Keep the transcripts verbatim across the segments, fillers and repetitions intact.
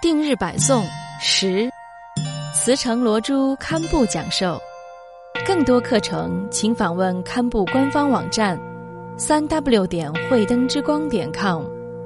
定日百颂十，慈诚罗珠堪布讲授。更多课程请访问堪布官方网站三 w 点慧灯之光点 com。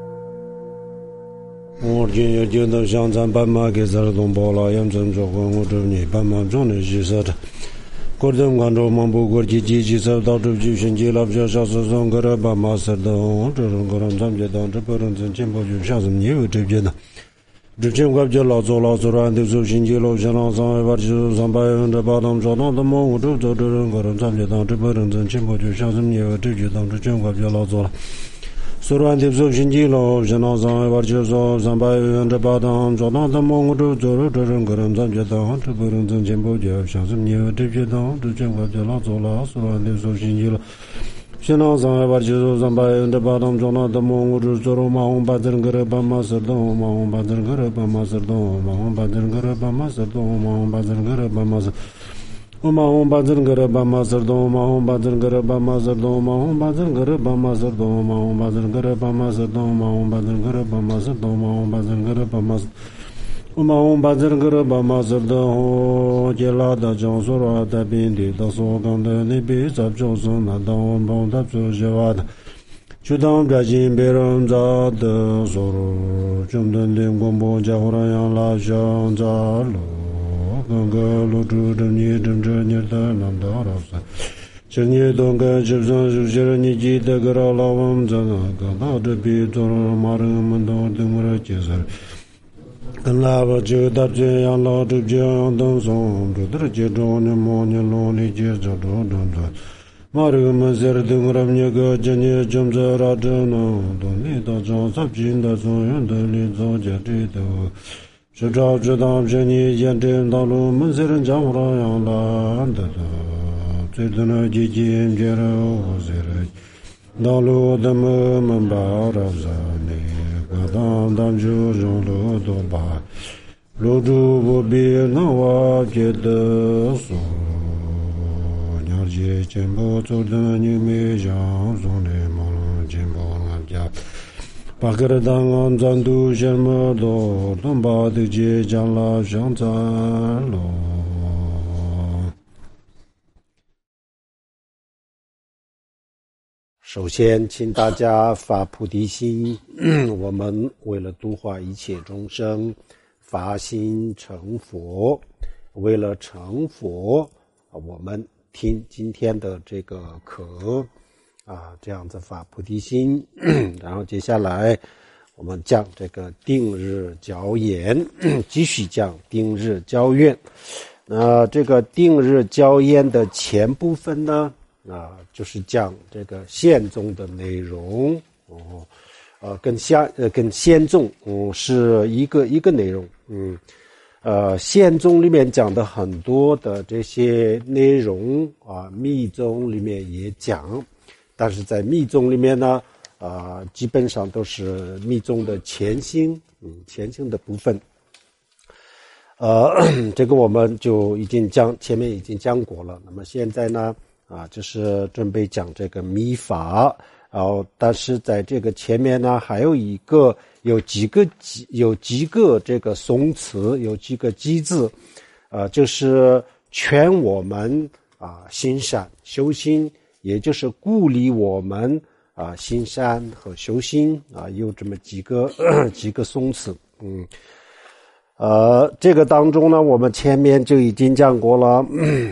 我今有见到香山斑马给咱东包了，养成做工我这你斑马中的是啥的。国政关注蒙古国际机器受到主机选举了比较小时上个人斑马是的，这种个人咱们当这不能真进步就下什么你有这边的。之前我就老做老做了，都是星期六下上上一把就上百分之八当找到的蒙古州做这种个人咱们当这不能真进步就下什么你有这就当之前我就老做了。虽然都是星期六下上上一把就说上百分之八当找到的蒙古州做了这种个人咱们当这不能真进步就下什么你有这就当之前我就老做了，虽然都是星期六。现在上海把就是上百分之八当中了的蒙古州做了马红把这个人把马斯东马红把这个人把马斯东马红把这个人把马斯东马红把这个人把马斯我马红把这个人把马斯东马红把这个人把马斯东马红把这个人把马斯东马红把这个人把马斯东马红把这个人把马斯东马红把这个人把马斯我马红把这个人把马斯东接拉的江苏了的边地的所讲的那边在就是那当我们的做些话的就当表现别人在的所有中等的广播加后来让拉上在路刚刚路主的你真正你的难道了噻这你都跟就算是些人你记得个老我们在那个到这边做了马人们都等我来介绍跟喇叭就大这样老这这样等送这都接着你莫你老你接着着着着马人们在这等我们那个今年正在拉着呢都你到张三金的所有的你早家这都是照知道这你验证道路们在人讲话样啦的的最多呢几斤别了我在这道路的门门把着你当当就用路多吧，路主不必那我觉得说，鸟姐见不走的你没想送的梦见不俺家，把个的当俺咱都什么多，东把的街将拉上咱喽。 首先请大家发菩提心我们为了度化一切众生发心成佛，为了成佛我们听今天的这个课啊，这样子发菩提心然后接下来我们讲这个定日教言继续讲定日教愿那这个定日教言的前部分呢啊，就是讲这个宪宗的内容哦，呃，跟宪呃跟宪宗嗯是一个一个内容嗯，呃，宪宗里面讲的很多的这些内容啊，密宗里面也讲，但是在密宗里面呢，啊、呃，基本上都是密宗的前心嗯前心的部分，呃，这个我们就已经讲前面已经讲过了，那么现在呢？啊，就是准备讲这个密法，然后但是在这个前面呢，还有一个有几个有几个这个颂词，有几个机字，呃，就是劝我们啊行善修心，也就是鼓励我们啊行善和修心啊，有这么几个几个颂词，嗯，呃，这个当中呢，我们前面就已经讲过了。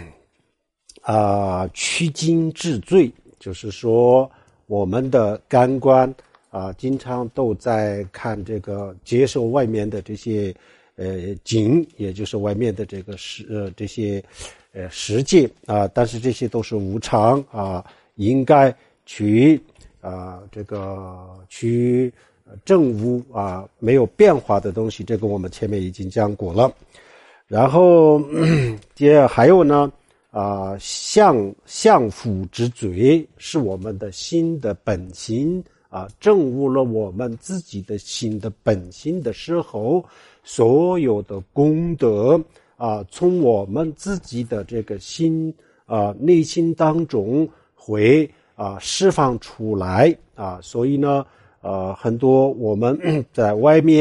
啊、呃，驱精治罪，就是说我们的感官啊、呃，经常都在看这个接受外面的这些呃景，也就是外面的这个世呃这些呃世界啊、呃，但是这些都是无常啊、呃，应该去啊、呃、这个去证悟啊、呃、没有变化的东西，这个我们前面已经讲过了。然后接还有呢。啊、呃，相相辅之罪是我们的心的本心啊，证悟了我们自己的心的本心的时候，所有的功德啊，从我们自己的这个心啊内心当中会啊释放出来啊，所以呢，呃，很多我们在外面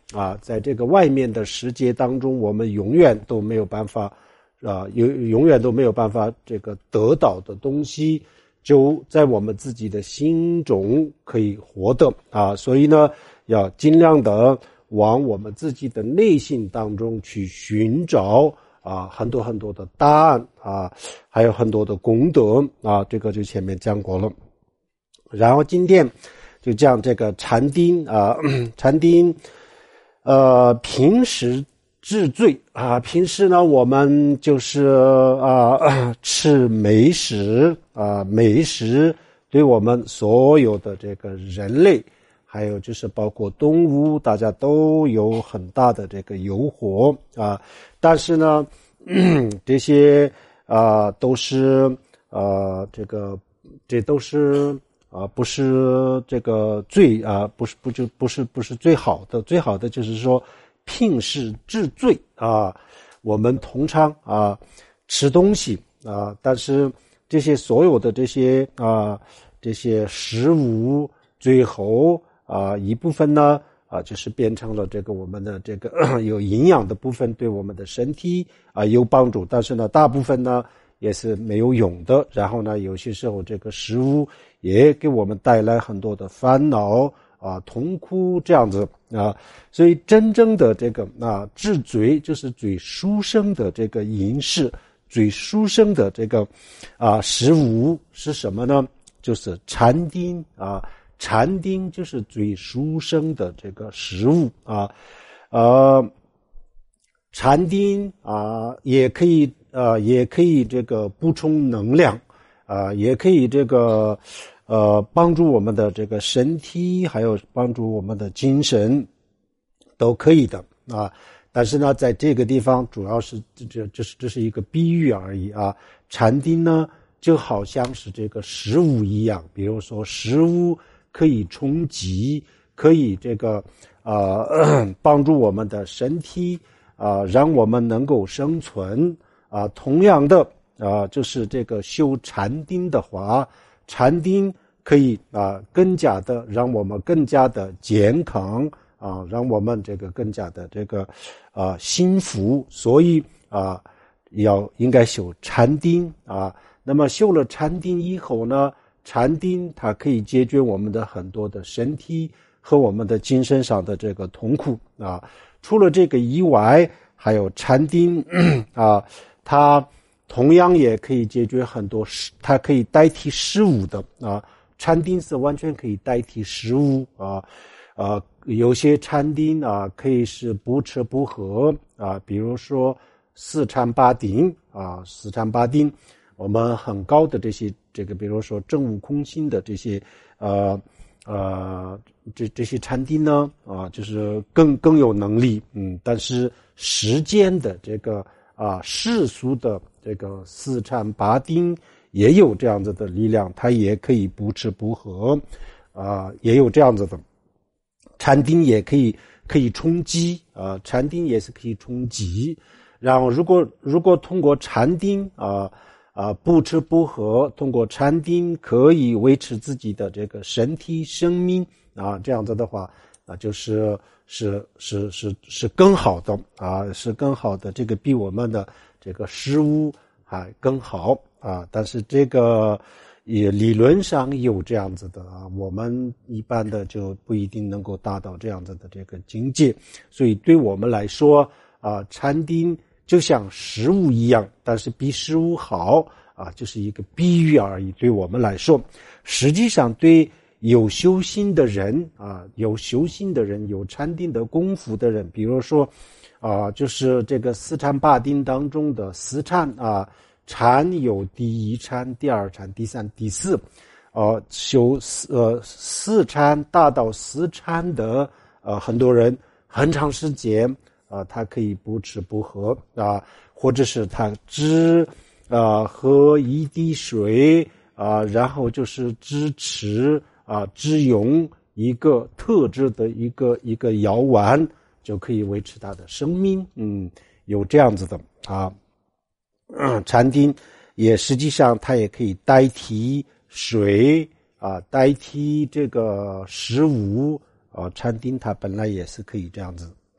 啊，在这个外面的世界当中，我们永远都没有办法啊，永永远都没有办法这个得到的东西，就在我们自己的心中可以活的啊，所以呢，要尽量的往我们自己的内心当中去寻找啊，很多很多的答案啊，还有很多的功德啊，这个就前面讲过了。然后今天就讲这个禅定啊，禅定，呃，平时治罪啊，平时呢我们就是啊吃美食啊，美食对我们所有的这个人类，还有就是包括动物，大家都有很大的这个诱惑啊。但是呢，这些啊都是呃这个这都是啊不是这个最啊不是不就不是不是最好的，最好的就是说平时治罪啊。我们通常啊吃东西啊，但是这些所有的这些啊这些食物最后啊一部分呢啊就是变成了这个我们的这个有营养的部分，对我们的身体啊有帮助，但是呢大部分呢也是没有用的。然后呢有些时候这个食物也给我们带来很多的烦恼啊痛苦这样子啊。所以真正的这个啊治罪就是最殊胜的这个饮食，最殊胜的这个啊食物是什么呢？就是禅定啊。禅定就是最殊胜的这个食物啊。呃禅定啊也可以呃也可以这个补充能量啊，也可以这个呃帮助我们的这个身体，还有帮助我们的精神，都可以的啊。但是呢在这个地方主要是这这是这是一个比喻而已啊。禅定呢就好像是这个食物一样，比如说食物可以充饥，可以这个呃帮助我们的身体啊、呃，让我们能够生存啊、呃。同样的啊、呃，就是这个修禅定的话，禅定可以啊、呃、更加的让我们更加的健康啊、呃，让我们这个更加的这个啊、呃、幸福。所以啊、呃，要应该修禅定啊。那么修了禅定以后呢？禅定它可以解决我们的很多的身体和我们的精神上的这个痛苦啊。除了这个以外，还有禅定啊，它同样也可以解决很多，它可以代替食物的啊。禅定是完全可以代替食物啊。啊，有些禅定啊可以是不吃不喝啊，比如说四禅八定啊，四禅八定。我们很高的这些这个比如说证悟空性的这些呃呃这这些禅定呢啊就是更更有能力，嗯但是时间的这个啊世俗的这个四禅八定也有这样子的力量，它也可以不吃不喝啊，也有这样子的。禅定也可以可以充饥啊，禅定也是可以充饥。然后如果如果通过禅定啊啊，不吃不喝，通过禅定可以维持自己的这个身体生命啊，这样子的话啊，就是是是是是更好的啊，是更好的，这个比我们的这个食物还更好啊。但是这个也理论上有这样子的啊，我们一般的就不一定能够达到这样子的这个境界，所以对我们来说啊，禅定就像食物一样，但是比食物好啊，就是一个比喻而已。对我们来说，实际上对有修心的人啊，有修心的人，有禅定的功夫的人，比如说啊，就是这个四禅八定当中的四禅啊，禅有第一禅、第二禅、第三、第四，呃，修四呃四禅达到四禅的呃很多人很长时间。啊，他可以不吃不喝啊，或者是他只啊喝一滴水啊，然后就是只吃啊只用一个特制的一个一个药丸就可以维持他的生命，嗯，有这样子的啊。嗯，禅定也实际上它也可以代替水啊，代替这个食物啊，禅定它本来也是可以这样子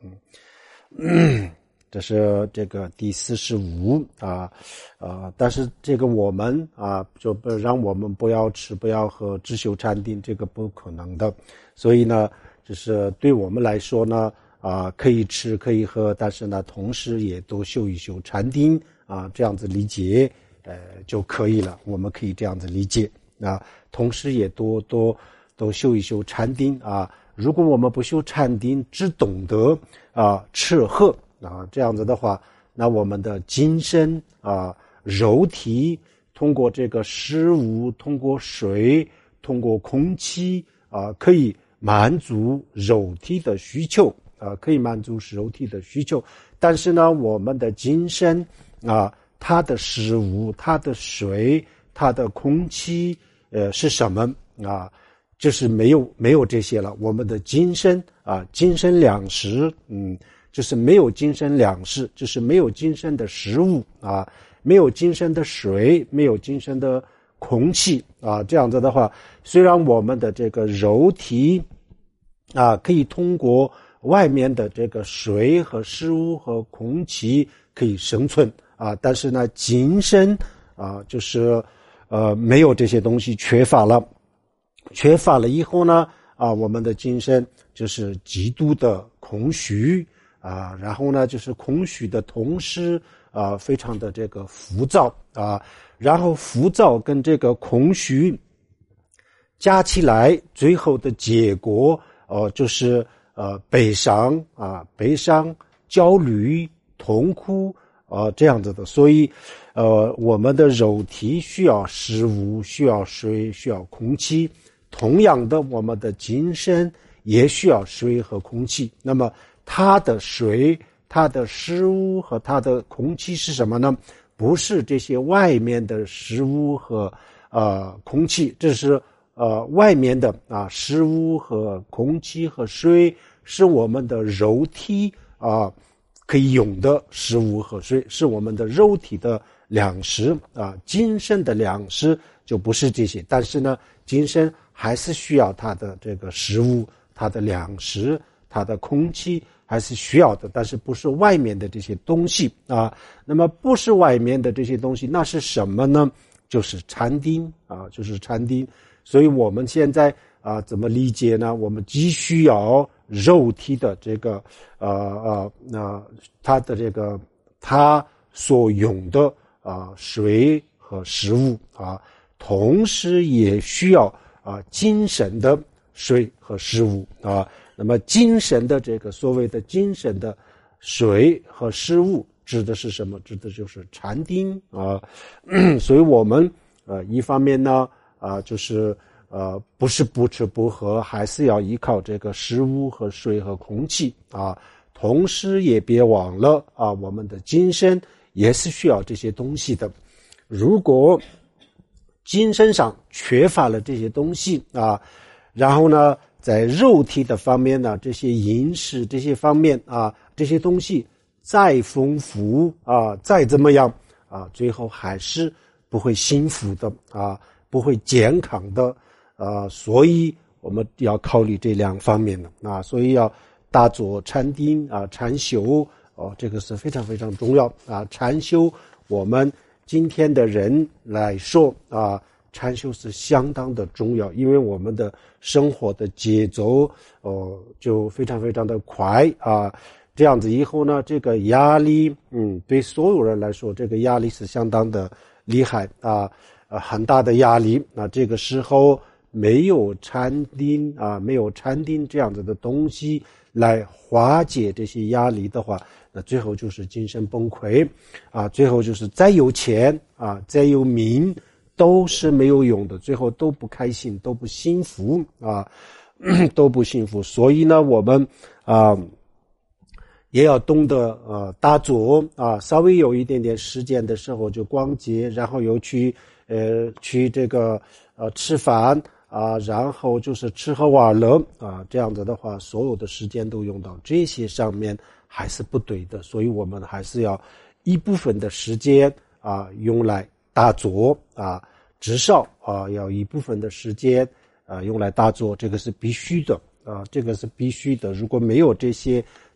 嗯，这是这个第四十五啊，呃，但是这个我们啊，就不让我们不要吃不要喝只修禅定，这个不可能的。所以呢，就是对我们来说呢，啊，可以吃可以喝，但是呢，同时也多修一修禅定啊，这样子理解呃就可以了。我们可以这样子理解啊，同时也多多多修一修禅定啊。如果我们不修禅定，只懂得啊吃喝啊这样子的话，那我们的精神啊肉体通过这个食物，通过水，通过空气啊，可以满足肉体的需求啊，可以满足肉体的需求。但是呢，我们的精神啊，它的食物，它的水，它的空气，呃，是什么啊？就是没有没有这些了。我们的精神啊，精神粮食，嗯，就是没有精神粮食，就是没有精神的食物啊，没有精神的水，没有精神的空气啊。这样子的话，虽然我们的这个肉体啊，可以通过外面的这个水和食物和空气可以生存啊，但是呢，精神啊，就是呃没有这些东西，缺乏了。缺乏了以后呢，啊，我们的精神就是极度的空虚啊，然后呢，就是空虚的同时啊，非常的这个浮躁啊，然后浮躁跟这个空虚加起来，最后的结果哦、呃，就是呃悲伤啊，悲伤、焦虑、痛苦啊、呃、这样子的，所以呃，我们的肉体需要食物，需要水，需要空气。同样的，我们的精神也需要水和空气。那么它的水、它的食物和它的空气是什么呢？不是这些外面的食物和呃空气，这是呃外面的啊食物和空气和水，是我们的肉体啊可以用的食物和水，是我们的肉体的粮食啊，精神的粮食就不是这些。但是呢，精神还是需要它的这个食物，它的粮食，它的空气还是需要的，但是不是外面的这些东西啊。那么不是外面的这些东西，那是什么呢？就是禅定啊，就是禅定。所以我们现在啊怎么理解呢？我们既需要肉体的这个呃呃那它的这个它所用的啊水和食物啊，同时也需要啊，精神的水和食物啊，那么精神的这个所谓的精神的水和食物指的是什么？指的就是禅定啊。所以我们呃一方面呢啊就是呃不是不吃不喝，还是要依靠这个食物和水和空气啊，同时也别忘了啊，我们的精神也是需要这些东西的。如果精神上缺乏了这些东西啊，然后呢，在肉体的方面呢，这些饮食这些方面啊，这些东西再丰富啊，再怎么样啊，最后还是不会幸福的啊，不会健康的啊，所以我们要考虑这两方面的啊，所以要大做禅定啊，禅修哦，这个是非常非常重要啊，禅修我们今天的人来说啊，禅修是相当的重要，因为我们的生活的节奏哦就非常非常的快啊，这样子以后呢，这个压力，嗯，对所有人来说，这个压力是相当的厉害啊，呃，很大的压力。那这个时候没有禅定啊，没有禅定这样子的东西来化解这些压力的话，那最后就是精神崩溃啊，最后就是再有钱啊，再有名都是没有用的，最后都不开心，都不幸福啊，都不幸福。所以呢，我们啊也要懂得呃打坐啊，稍微有一点点时间的时候就逛街，然后又去呃去这个呃吃饭啊，然后就是吃喝玩乐啊，这样子的话，所有的时间都用到这些上面还是不对的，所以我们还是要一部分的时间啊用来打坐啊，至少啊要一部分的时间啊用来打坐，这个是必须的啊，这个是必须的。如果没有这些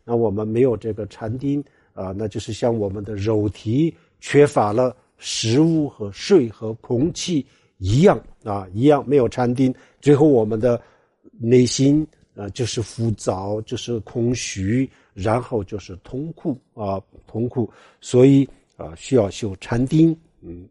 那我们没有这个禅定啊，那就是像我们的肉体缺乏了食物和水和空气一样啊，一样没有禅定，最后我们的内心啊就是浮躁，就是空虚，然后就是痛苦啊，痛苦，所以啊需要修禅定。嗯，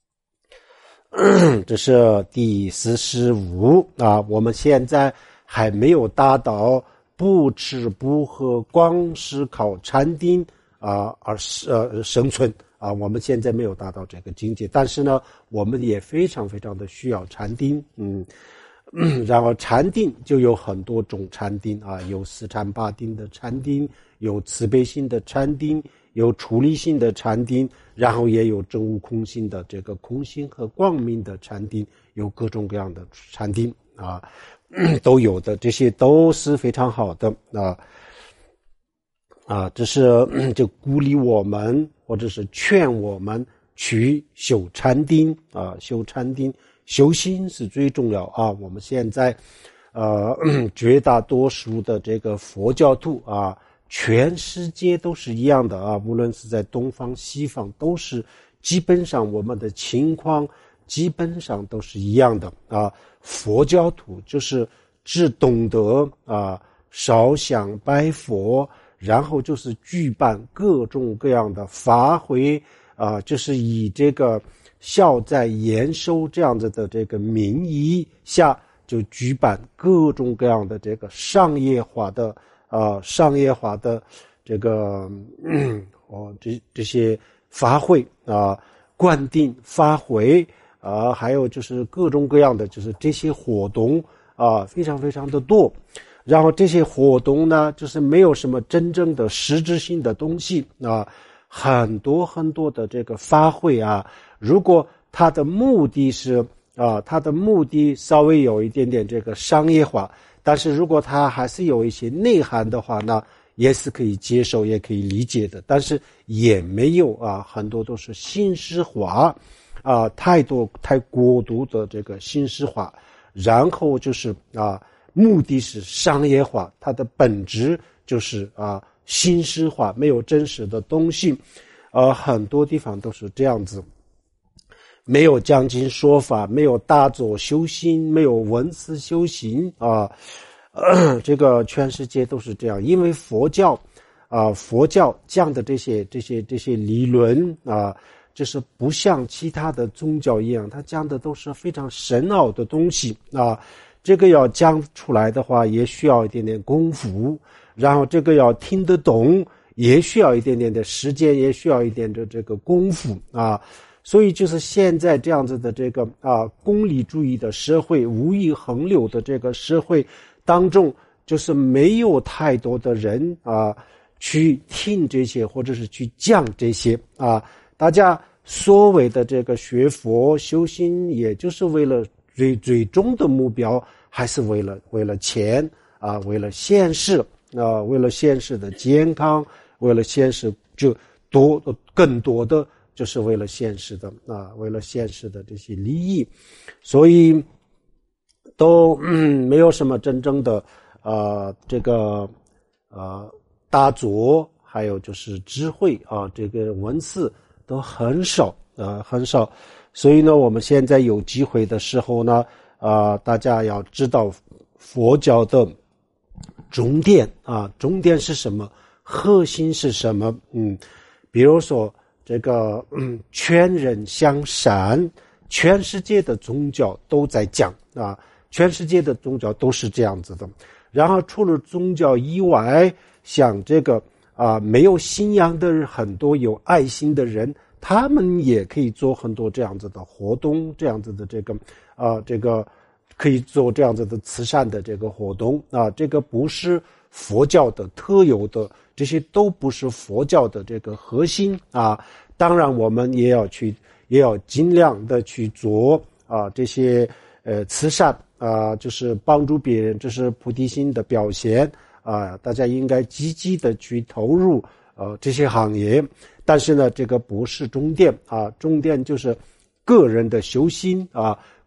这是第四十五啊，我们现在还没有达到不吃不喝光是靠禅定啊而呃生存啊，我们现在没有达到这个境界，但是呢我们也非常非常的需要禅定。嗯然后禅定就有很多种禅定啊，有四禅八定的禅定，有慈悲心的禅定，有处理性的禅定，然后也有真悟空性的这个空性和光明的禅定，有各种各样的禅定啊，都有的，这些都是非常好的啊啊，这是就鼓励我们或者是劝我们去修禅定啊，修禅定。修心是最重要啊！我们现在，呃，绝大多数的这个佛教徒啊，全世界都是一样的啊，无论是在东方西方，都是基本上我们的情况基本上都是一样的啊。佛教徒就是只懂得啊烧香拜佛，然后就是举办各种各样的法会啊，就是以这个孝在延寿这样子的这个名义下，就举办各种各样的这个商业化的啊、呃、商业化的这个嗯哦这这些法会啊，灌顶法会啊，还有就是各种各样的就是这些活动啊，非常非常的多。然后这些活动呢，就是没有什么真正的实质性的东西啊，很多很多的这个法会啊。如果它的目的是啊，它的目的稍微有一点点这个商业化，但是如果它还是有一些内涵的话呢，也是可以接受，也可以理解的。但是也没有啊，很多都是形式化啊，太多太过度的这个形式化，然后就是啊，目的是商业化，它的本质就是啊形式化，没有真实的东西。呃，很多地方都是这样子。没有讲经说法，没有大坐修行，没有文思修行啊、呃，这个全世界都是这样。因为佛教啊、呃，佛教讲的这些这些这些理论啊，就是不像其他的宗教一样，它讲的都是非常深奥的东西啊。这个要讲出来的话，也需要一点点功夫，然后这个要听得懂，也需要一点点的时间，也需要一点的这个功夫啊。所以就是现在这样子的这个啊功利主义的社会，物欲横流的这个社会当中，就是没有太多的人啊去听这些，或者是去讲这些啊。大家所谓的这个学佛修行，也就是为了最最终的目标，还是为了为了钱啊，为了现世啊，为了现世的健康，为了现世就多更多的。就是为了现实的啊，为了现实的这些利益，所以都嗯没有什么真正的呃这个呃大作，还有就是智慧啊，这个文字都很少啊、呃、很少。所以呢，我们现在有机会的时候呢，啊、呃、大家要知道佛教的重点啊，重点是什么，核心是什么？嗯，比如说。这个嗯，劝人向善，全世界的宗教都在讲啊，全世界的宗教都是这样子的。然后除了宗教以外，像这个啊没有信仰的人，很多有爱心的人，他们也可以做很多这样子的活动，这样子的这个啊这个可以做这样子的慈善的这个活动啊，这个不是佛教的特有的。这些都不是佛教的这个核心啊，当然我们也要去，也要尽量的去做啊这些呃慈善啊，就是帮助别人，这是菩提心的表现啊，大家应该积极的去投入呃这些行业，但是呢，这个不是终点啊，终点就是个人的修心啊，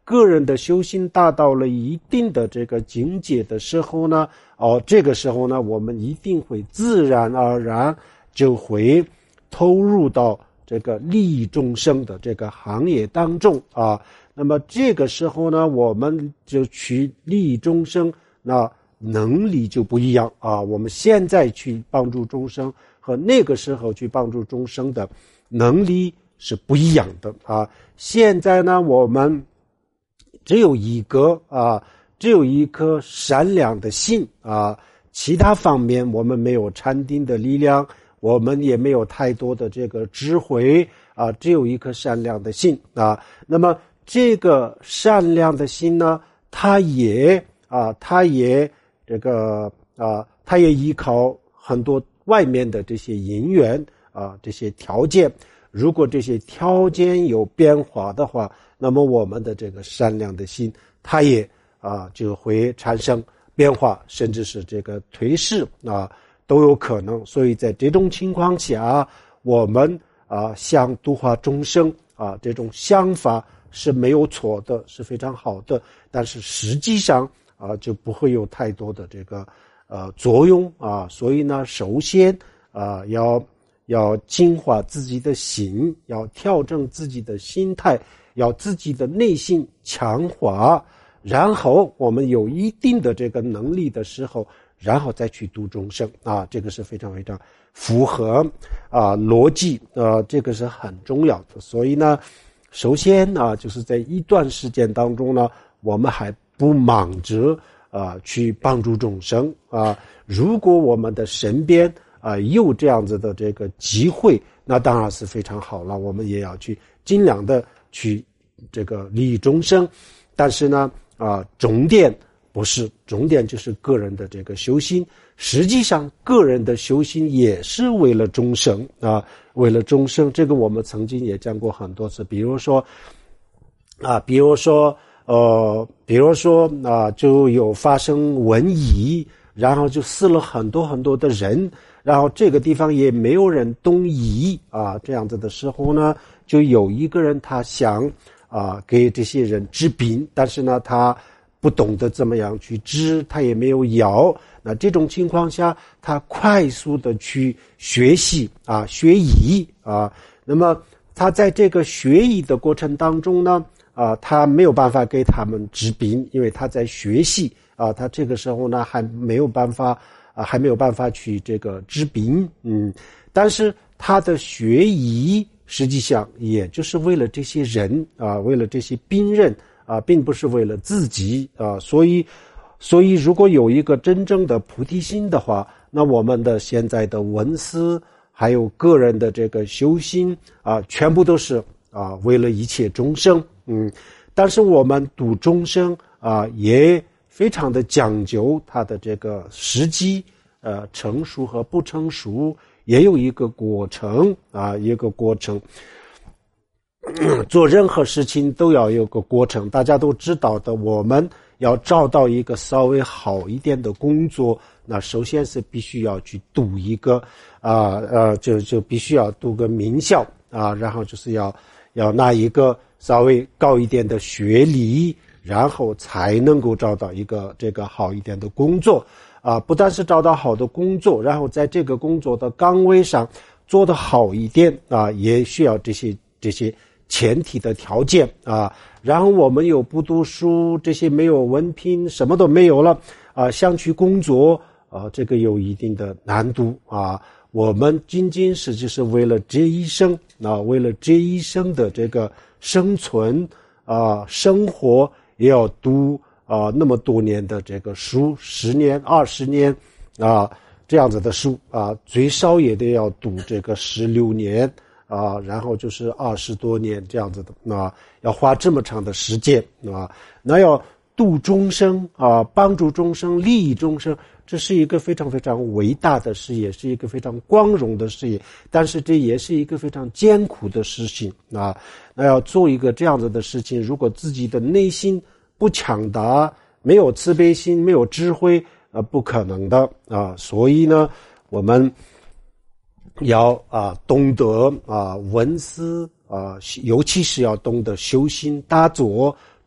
个人的修行达到了一定的这个境界的时候呢，哦，这个时候呢，我们一定会自然而然就会投入到这个利益众生的这个行业当中啊。那么这个时候呢，我们就去利益众生，那能力就不一样啊。我们现在去帮助众生和那个时候去帮助众生的能力是不一样的啊。现在呢，我们只有一个啊，只有一颗善良的心啊，其他方面我们没有禅定的力量，我们也没有太多的这个智慧啊，只有一颗善良的心啊。那么这个善良的心呢，它也啊，它也这个啊，它也依靠很多外面的这些因缘啊，这些条件。如果这些条件有变化的话，那么我们的这个善良的心，它也啊就会产生变化，甚至是这个退失啊都有可能。所以在这种情况下，我们啊想度化众生啊这种想法是没有错的，是非常好的，但是实际上啊就不会有太多的这个呃作用啊。所以呢，首先啊要要净化自己的心，要调整自己的心态，要自己的内心强化，然后我们有一定的这个能力的时候，然后再去度众生啊，这个是非常非常符合啊逻辑啊，这个是很重要的。所以呢，首先啊，就是在一段时间当中呢，我们还不忙着啊去帮助众生啊。如果我们的身边啊有这样子的这个机会，那当然是非常好了，我们也要去尽量的去这个利益众生。但是呢啊，重点不是，重点就是个人的这个修心。实际上个人的修心也是为了众生啊，为了众生。这个我们曾经也讲过很多次，比如说啊，比如说呃，比如说啊，就有发生瘟疫，然后就死了很多很多的人，然后这个地方也没有人懂医啊，这样子的时候呢，就有一个人他想啊给这些人治病，但是呢他不懂得怎么样去治，他也没有药。那这种情况下，他快速的去学习啊，学医啊。那么他在这个学医的过程当中呢，啊，他没有办法给他们治病，因为他在学习啊。他这个时候呢，还没有办法啊，还没有办法去这个治病。嗯，但是他的学医实际上也就是为了这些人啊，为了这些病人啊，并不是为了自己啊。所以。所以如果有一个真正的菩提心的话，那我们的现在的文思还有个人的这个修心啊，全部都是啊为了一切众生。嗯，但是我们度众生啊也非常的讲究它的这个时机，呃成熟和不成熟也有一个过程啊，一个过程。做任何事情都要有个过程，大家都知道的，我们要找到一个稍微好一点的工作，那首先是必须要去读一个啊呃就就必须要读个名校啊，然后就是要要拿一个稍微高一点的学历，然后才能够找到一个这个好一点的工作啊。不但是找到好的工作，然后在这个工作的岗位上做得好一点啊，也需要这些这些前提的条件啊。然后我们有不读书，这些没有文凭，什么都没有了啊，想去工作啊，这个有一定的难度啊。我们仅仅是就是为了这一生啊，为了这一生的这个生存啊，生活也要读啊那么多年的这个书，十年、二十年啊这样子的书啊，最少也得要读这个十六年。啊，然后就是二十多年这样子的啊，要花这么长的时间啊，那要度众生啊，帮助众生，利益众生，这是一个非常非常伟大的事业，是一个非常光荣的事业，但是这也是一个非常艰苦的事情啊。那要做一个这样子的事情，如果自己的内心不强大，没有慈悲心，没有智慧，呃，不可能的啊。所以呢，我们要啊懂得啊闻思啊，尤其是要懂得修心打坐，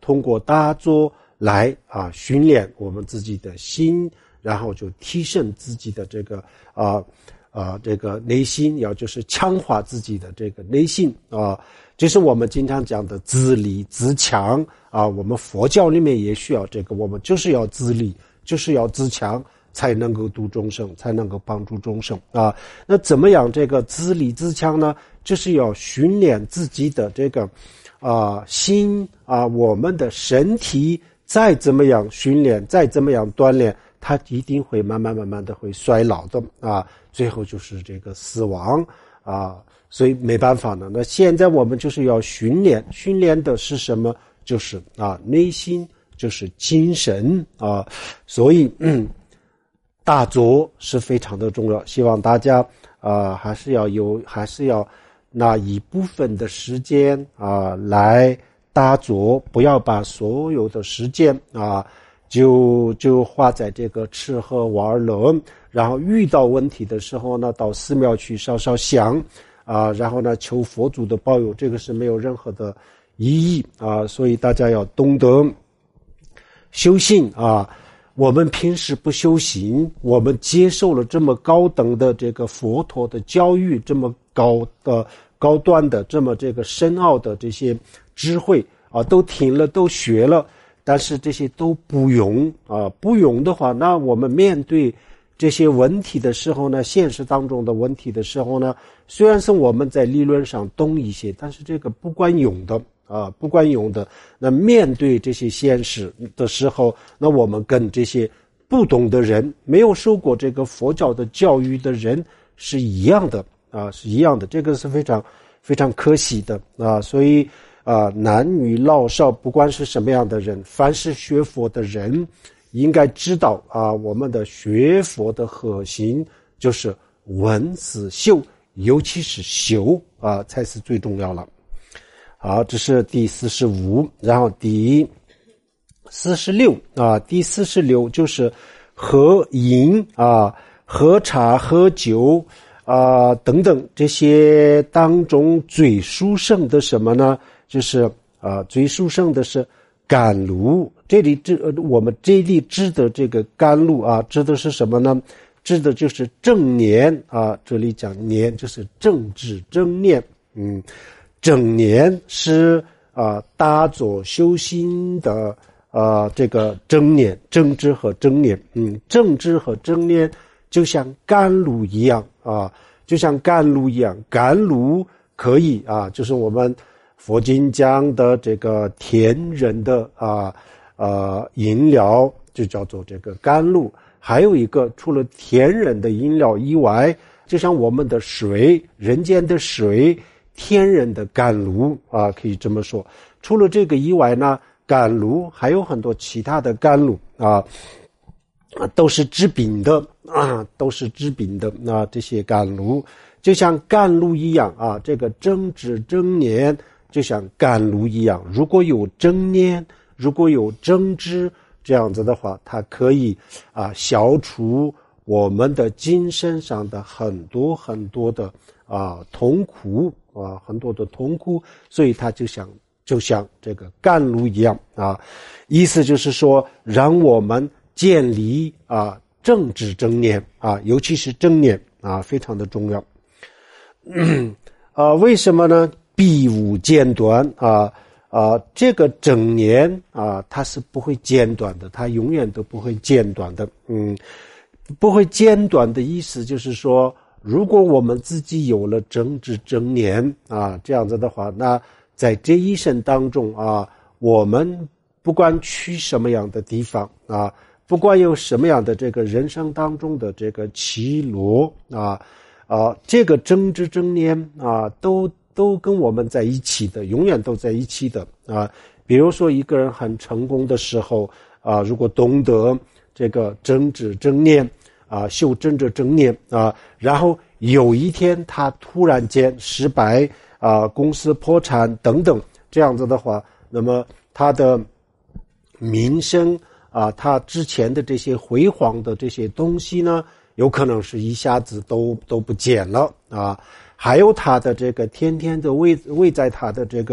通过打坐来啊训练我们自己的心，然后就提升自己的这个啊啊这个内心，要就是强化自己的这个内心啊，这是我们经常讲的自立自强啊。我们佛教里面也需要这个，我们就是要自立，就是要自强，才能够度众生，才能够帮助众生啊。那怎么样这个自立自强呢？就是要训练自己的这个啊心啊，我们的身体再怎么样训练，再怎么样锻炼，它一定会慢慢慢慢的会衰老的啊，最后就是这个死亡啊。所以没办法呢，那现在我们就是要训练，训练的是什么？就是啊内心，就是精神啊。所以嗯。打坐是非常的重要，希望大家啊、呃、还是要有还是要拿一部分的时间啊、呃、来打坐，不要把所有的时间啊就就花在这个吃喝玩乐，然后遇到问题的时候呢，到寺庙去烧烧香啊，然后呢求佛祖的保佑，这个是没有任何的意义啊。所以大家要懂得修行啊。我们平时不修行，我们接受了这么高等的这个佛陀的教育，这么高的高端的这么这个深奥的这些智慧啊，都听了都学了，但是这些都不用啊，不用的话，那我们面对这些问题的时候呢，现实当中的问题的时候呢，虽然是我们在理论上懂一些，但是这个不管用的啊，不管用的。那面对这些现实的时候，那我们跟这些不懂的人，没有受过这个佛教的教育的人是一样的啊，是一样的。这个是非常非常可惜的啊。所以啊，男女老少，不管是什么样的人，凡是学佛的人，应该知道啊，我们的学佛的核心就是闻思修，尤其是修啊，才是最重要了。好，这是第四十五，然后第四十六啊，第四十六就是喝饮啊、喝茶、喝酒啊等等这些当中最殊胜的什么呢？就是啊，最殊胜的是甘露。这里指我们这里指的这个甘露啊，指的是什么呢？指的就是正念啊。这里讲念就是正知正念，嗯。正念是啊、呃，打坐修心的啊、呃，这个正念、正知和正念，嗯，正知和正念就像甘露一样啊，就像甘露一样，甘露可以啊，就是我们佛经讲的这个天然的啊呃饮料，就叫做这个甘露。还有一个，除了天然的饮料以外，就像我们的水，人间的水。天然的甘露啊，可以这么说。除了这个以外呢，甘露还有很多其他的甘露啊，都是治病的啊，都是治病的啊。这些甘露就像甘露一样啊，这个正知正念就像甘露一样。如果有正念，如果有正知，这样子的话，它可以啊消除我们的精神上的很多很多的啊痛苦。啊，很多的痛苦，所以它就像就像这个甘露一样啊，意思就是说，让我们建立啊正知正念啊，尤其是正念啊，非常的重要。嗯、啊，为什么呢？必无间断啊啊，这个正念啊，它是不会间断的，它永远都不会间断的。嗯，不会间断的意思就是说。如果我们自己有了正知正念啊，这样子的话，那在这一生当中啊，我们不管去什么样的地方啊，不管有什么样的这个人生当中的这个起落啊啊，这个正知正念啊，都都跟我们在一起的，永远都在一起的啊。比如说一个人很成功的时候啊，如果懂得这个正知正念。啊，修正知正念啊，然后有一天他突然间失败啊，公司破产等等，这样子的话，那么他的名声啊，他之前的这些辉煌的这些东西呢，有可能是一下子都都不见了啊。还有他的这个天天的喂喂在他的这个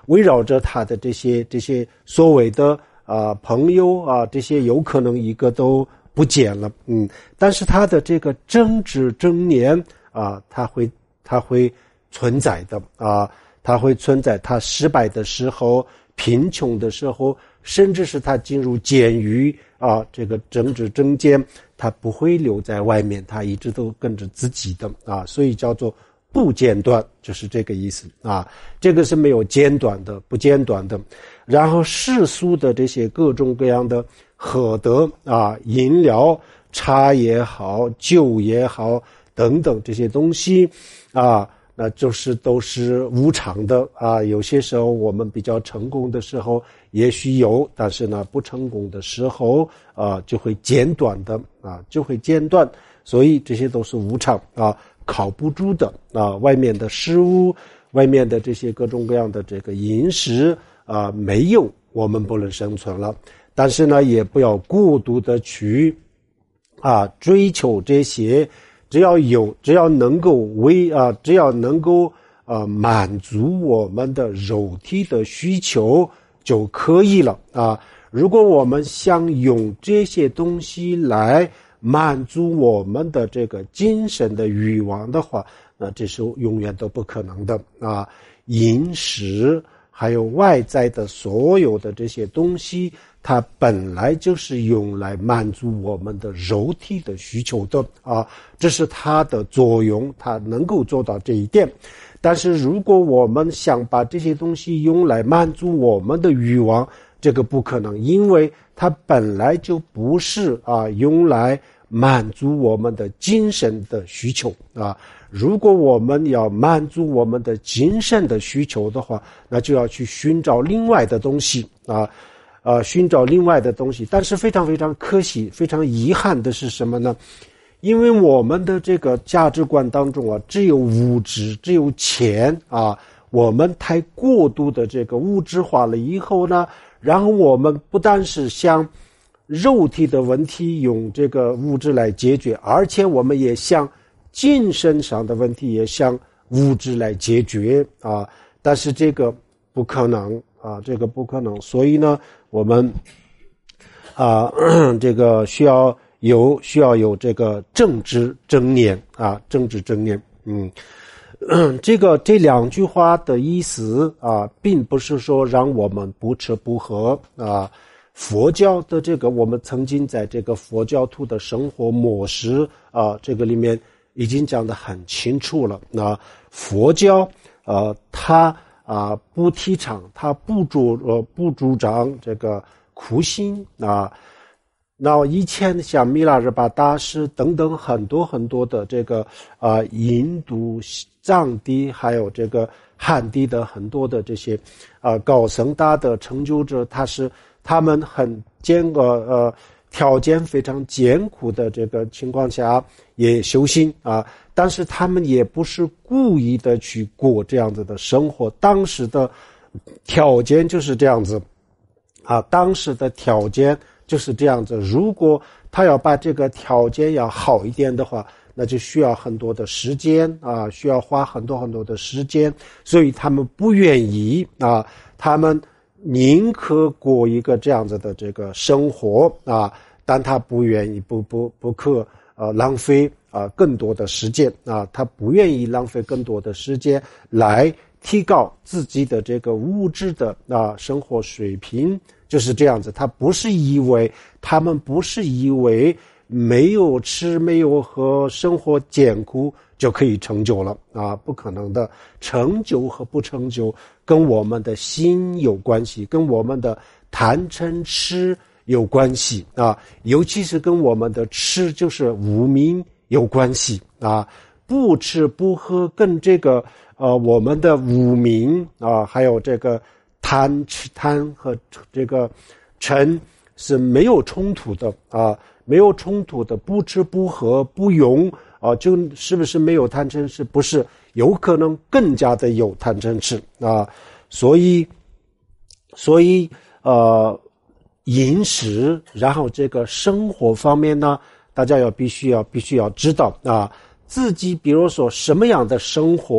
围绕着他的这些这些所谓的啊、呃、朋友啊，这些有可能一个都不见了，嗯，但是他的这个正直正念啊，他会他会存在的啊，他会存在。他失败的时候、贫穷的时候，甚至是他进入监狱啊，这个正直正见，他不会留在外面，他一直都跟着自己的啊，所以叫做不间断，就是这个意思啊。这个是没有间断的，不间断的。然后世俗的这些各种各样的喝的啊，饮料、茶也好、酒也好等等这些东西啊，那就是都是无常的啊。有些时候我们比较成功的时候也许有，但是呢不成功的时候啊就会间断的啊，就会间断。所以这些都是无常啊，靠不住的啊。外面的食物，外面的这些各种各样的这个饮食啊，没有我们不能生存了。但是呢，也不要过度的去啊追求这些，只要有，只要能够为啊，只要能够啊满足我们的肉体的需求就可以了啊。如果我们想用这些东西来满足我们的这个精神的欲望的话，那这是永远都不可能的啊。饮食还有外在的所有的这些东西，它本来就是用来满足我们的肉体的需求的啊，这是它的作用，它能够做到这一点。但是如果我们想把这些东西用来满足我们的欲望，这个不可能，因为它本来就不是啊用来满足我们的精神的需求啊。如果我们要满足我们的精神的需求的话，那就要去寻找另外的东西啊，呃，寻找另外的东西。但是非常非常可惜、非常遗憾的是什么呢？因为我们的这个价值观当中啊，只有物质，只有钱啊，我们太过度的这个物质化了以后呢，然后我们不但是想肉体的问题用这个物质来解决，而且我们也想精神上的问题也向物质来解决啊，但是这个不可能啊，这个不可能。所以呢，我们啊，这个需要有需要有这个正直正念啊，正直正念。嗯，这个这两句话的意思啊，并不是说让我们不吃不喝啊。佛教的这个，我们曾经在这个佛教徒的生活模式啊，这个里面已经讲得很清楚了。那佛教呃，它啊、呃、不提倡，它不主呃不主张这个苦行啊。那以前像米拉热巴大师等等很多很多的这个啊、呃、印度、藏地还有这个汉地的很多的这些啊、呃、高僧大的成就者，他是他们很艰呃呃条件非常艰苦的这个情况下也修行啊，但是他们也不是故意的去过这样子的生活，当时的条件就是这样子啊，当时的条件就是这样子。如果他要把这个条件要好一点的话，那就需要很多的时间啊，需要花很多很多的时间，所以他们不愿意啊，他们宁可过一个这样子的这个生活啊，但他不愿意不不不可呃浪费啊更多的时间啊，他不愿意浪费更多的时间来提高自己的这个物质的啊生活水平，就是这样子。他不是以为他们不是以为没有吃没有喝，生活艰苦就可以成就了啊，不可能的。成就和不成就跟我们的心有关系，跟我们的贪嗔痴有关系啊，尤其是跟我们的吃就是无明有关系啊。不吃不喝跟这个呃我们的无明啊，还有这个贪吃贪和这个嗔是没有冲突的啊，没有冲突的。不吃不喝不用啊，就是不是没有贪嗔痴？不是，有可能更加的有贪嗔痴啊。所以，所以呃，饮食，然后这个生活方面呢，大家要必须要必须要知道啊，自己比如说什么样的生活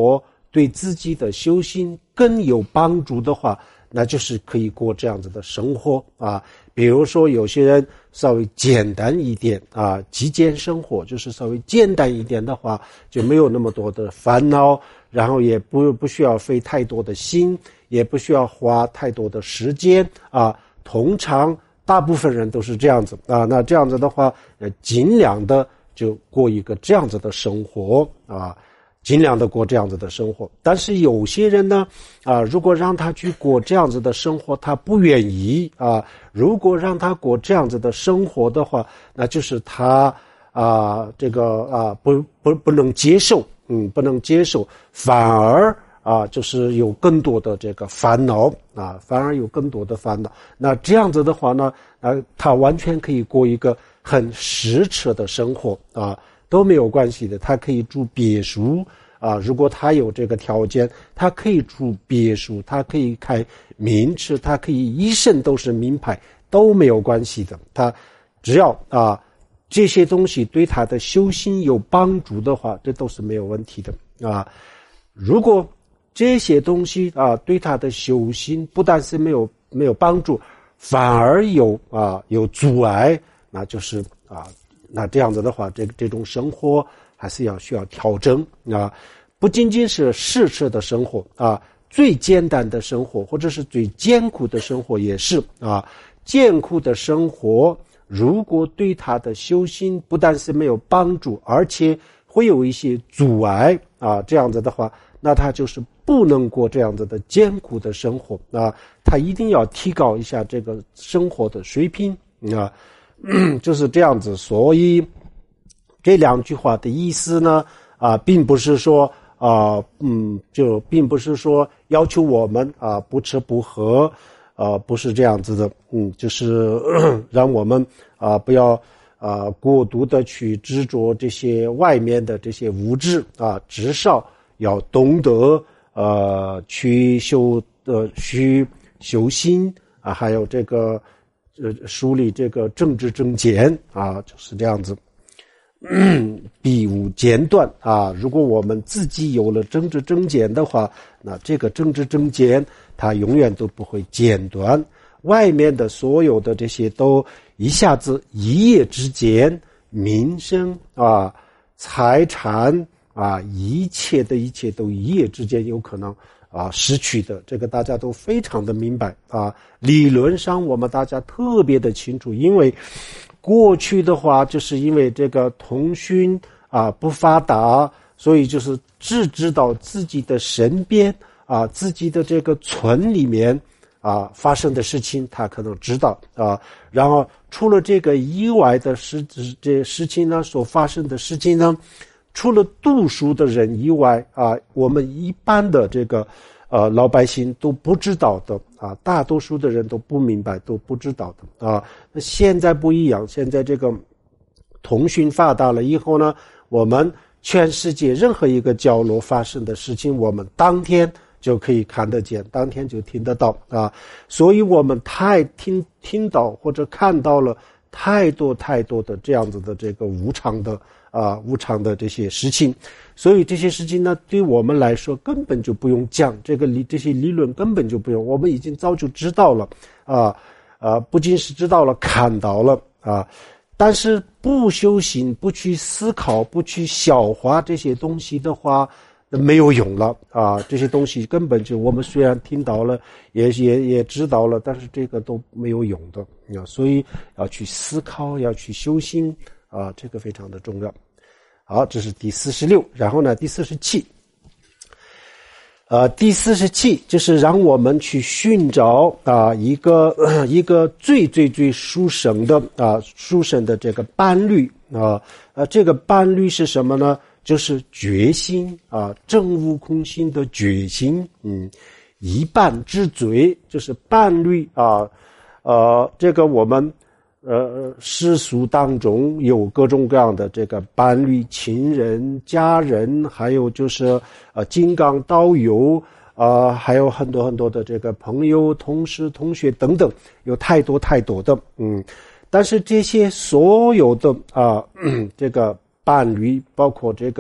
对自己的修行更有帮助的话，那就是可以过这样子的生活啊。比如说有些人稍微简单一点啊，极简生活，就是稍微简单一点的话，就没有那么多的烦恼，然后也不不需要费太多的心，也不需要花太多的时间啊。通常大部分人都是这样子啊，那这样子的话，呃，尽量的就过一个这样子的生活啊。尽量的过这样子的生活。但是有些人呢啊，如果让他去过这样子的生活，他不愿意啊。如果让他过这样子的生活的话，那就是他啊这个啊不不不能接受，嗯，不能接受，反而啊就是有更多的这个烦恼啊，反而有更多的烦恼。那这样子的话呢，啊他完全可以过一个很实彻的生活啊。都没有关系的，他可以住别墅啊，如果他有这个条件，他可以住别墅，他可以开名车，他可以一生都是名牌，都没有关系的。他只要啊这些东西对他的修行有帮助的话，这都是没有问题的啊。如果这些东西啊对他的修行不但是没有没有帮助，反而有啊有阻碍，那就是啊。那这样子的话，这这种生活还是要需要调整啊，不仅仅是适切的生活啊，最简单的生活或者是最艰苦的生活也是啊。艰苦的生活如果对他的修行不但是没有帮助，而且会有一些阻碍啊，这样子的话，那他就是不能过这样子的艰苦的生活啊，他一定要提高一下这个生活的水平啊。嗯，就是这样子。所以这两句话的意思呢啊、呃，并不是说啊、呃、嗯就并不是说要求我们啊、呃、不吃不喝，呃不是这样子的。嗯就是让我们啊、呃、不要啊、呃、过度的去执着这些外面的这些物质啊，至少要懂得呃去修呃去修心啊，还有这个呃，梳理这个政治正见啊，就是这样子。嗯，必无间断啊！如果我们自己有了政治正见的话，那这个政治正见它永远都不会间断。外面的所有的这些都一下子一夜之间，民生啊、财产啊，一切的一切都一夜之间有可能啊，失去的，这个大家都非常的明白啊。理论上我们大家特别的清楚，因为过去的话，就是因为这个通讯啊不发达，所以就是只知道自己的身边啊，自己的这个村里面啊发生的事情，他可能知道啊。然后除了这个以外的事，这事情呢，所发生的事情呢，除了读书的人以外啊，我们一般的这个呃老百姓都不知道的啊，大多数的人都不明白，都不知道的啊。那现在不一样，现在这个通讯发达了以后呢，我们全世界任何一个角落发生的事情，我们当天就可以看得见，当天就听得到啊。所以我们太听听到或者看到了太多太多的这样子的这个无常的啊无常的这些事情，所以这些事情呢，对我们来说根本就不用讲，这个理这些理论根本就不用，我们已经早就知道了啊啊，不仅是知道了，看到了啊。但是不修行，不去思考，不去消化这些东西的话，没有用了啊！这些东西根本就我们虽然听到了，也也也知道了，但是这个都没有用的啊！所以要去思考，要去修心啊，这个非常的重要。好，这是第四十六，然后呢，第四十七。呃，第四十七就是让我们去寻找啊一个一个最最最殊胜的啊殊胜的这个伴侣啊，呃，这个伴侣是什么呢？就是决心啊，证悟空性的决心，嗯，一半之罪就是伴侣啊，呃，这个我们呃世俗当中有各种各样的这个伴侣、亲人、家人，还有就是呃金刚导游啊、呃，还有很多很多的这个朋友、同事、同学等等，有太多太多的，嗯，但是这些所有的啊、呃、这个伴侣，包括这个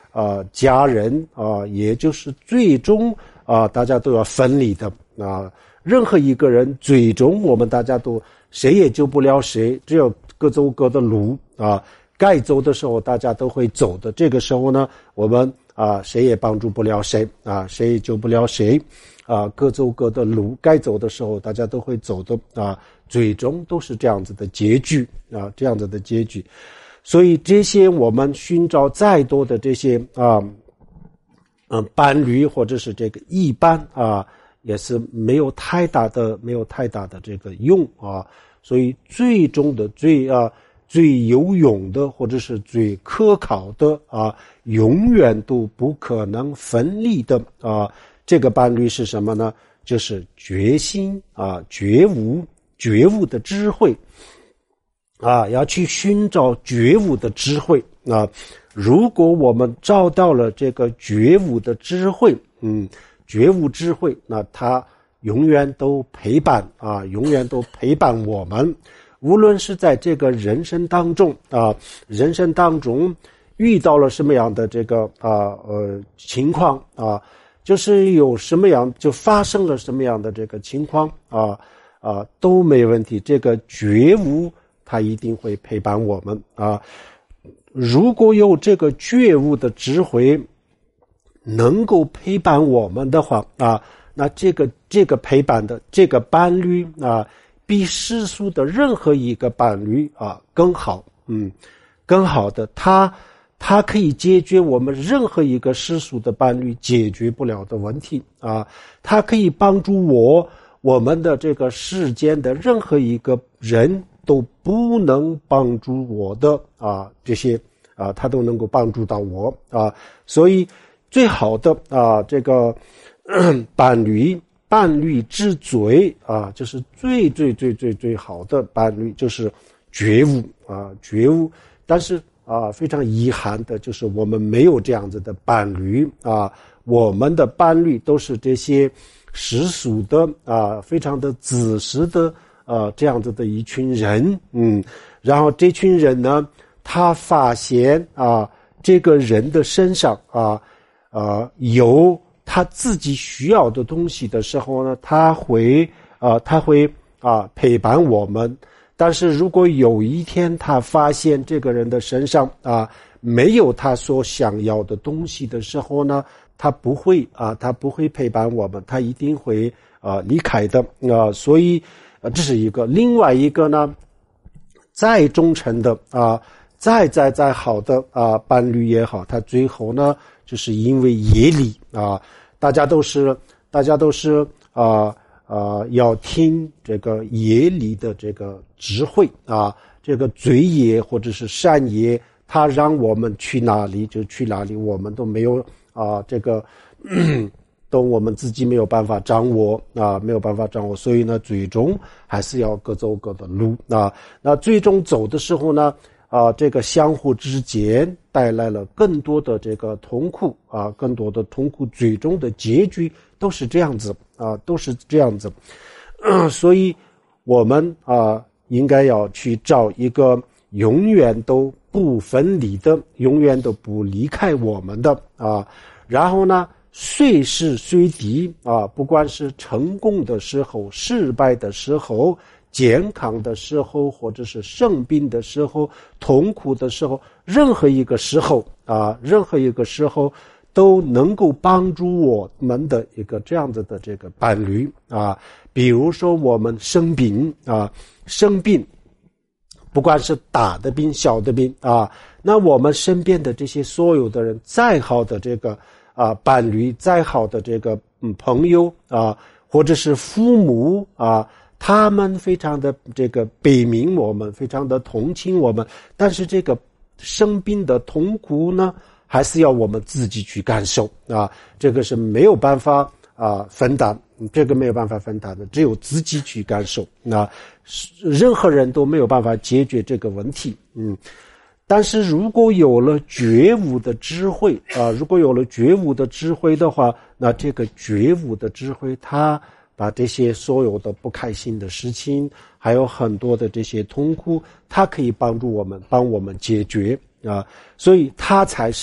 呃家人啊、呃，也就是最终啊、呃、大家都要分离的啊、呃。任何一个人最终我们大家都谁也救不了谁，只有各走各的路啊。该走的时候大家都会走的，这个时候呢，我们啊谁也帮助不了谁啊，谁也救不了谁啊，各走各的路，该走的时候大家都会走的啊，最终都是这样子的结局啊，这样子的结局。所以这些我们寻找再多的这些啊嗯伴侣或者是这个一般啊，也是没有太大的没有太大的这个用啊。所以最终的最啊最有用的或者是最可靠的啊，永远都不可能分离的啊，这个伴侣是什么呢？就是决心啊，觉悟，觉悟的智慧啊，要去寻找觉悟的智慧啊。如果我们找到了这个觉悟的智慧，嗯，觉悟智慧，那它永远都陪伴啊，永远都陪伴我们。无论是在这个人生当中啊，人生当中遇到了什么样的这个啊呃情况啊，就是有什么样就发生了什么样的这个情况啊啊都没问题。这个觉悟它一定会陪伴我们啊。如果有这个觉悟的智慧能够陪伴我们的话啊，那这个这个陪伴的这个伴侣啊，比世俗的任何一个伴侣啊更好，嗯，更好的，他他可以解决我们任何一个世俗的伴侣解决不了的问题啊，他可以帮助我，我们的这个世间的任何一个人都不能帮助我的啊，这些啊，他都能够帮助到我啊，所以最好的啊这个伴侣。伴侣之最啊，就是最最最最最好的伴侣，就是觉悟啊，觉悟。但是啊，非常遗憾的就是我们没有这样子的伴侣啊，我们的伴侣都是这些世俗的啊，非常的自私的啊，这样子的一群人，嗯，然后这群人呢，他发现啊，这个人的身上啊，啊有。他自己需要的东西的时候呢，他会啊、呃，他会啊、呃、陪伴我们。但是如果有一天他发现这个人的身上啊、呃、没有他所想要的东西的时候呢，他不会啊、呃，他不会陪伴我们，他一定会啊、呃、离开的啊、呃。所以呃这是一个，另外一个呢，再忠诚的啊、呃，再再再好的啊、呃、伴侣也好，他最后呢，就是因为业力啊。呃大家都是，大家都是啊啊、呃呃，要听这个业力的这个智慧啊，这个罪业或者是善业，它让我们去哪里就去哪里，我们都没有啊，这个都我们自己没有办法掌握啊，没有办法掌握，所以呢，最终还是要各走各的路啊。那最终走的时候呢？啊，这个相互之间带来了更多的这个痛苦啊，更多的痛苦，最终的结局都是这样子啊，都是这样子。呃、所以我们啊，应该要去找一个永远都不分离的，永远都不离开我们的啊。然后呢，随时随地啊，不管是成功的时候、失败的时候。健康的时候，或者是生病的时候，痛苦的时候，任何一个时候啊，任何一个时候都能够帮助我们的一个这样子的这个伴侣啊。比如说我们生病啊，生病，不管是大的病、小的病啊，那我们身边的这些所有的人，再好的这个啊伴侣，再好的这个嗯朋友啊，或者是父母啊。他们非常的这个悲悯我们，非常的同情我们，但是这个生病的痛苦呢，还是要我们自己去感受啊，这个是没有办法啊分担，这个没有办法分担的，只有自己去感受啊，任何人都没有办法解决这个问题，嗯。但是如果有了觉悟的智慧啊，如果有了觉悟的智慧的话，那这个觉悟的智慧它把这些所有的不开心的事情，还有很多的这些痛苦，它可以帮助我们，帮我们解决啊，所以它才是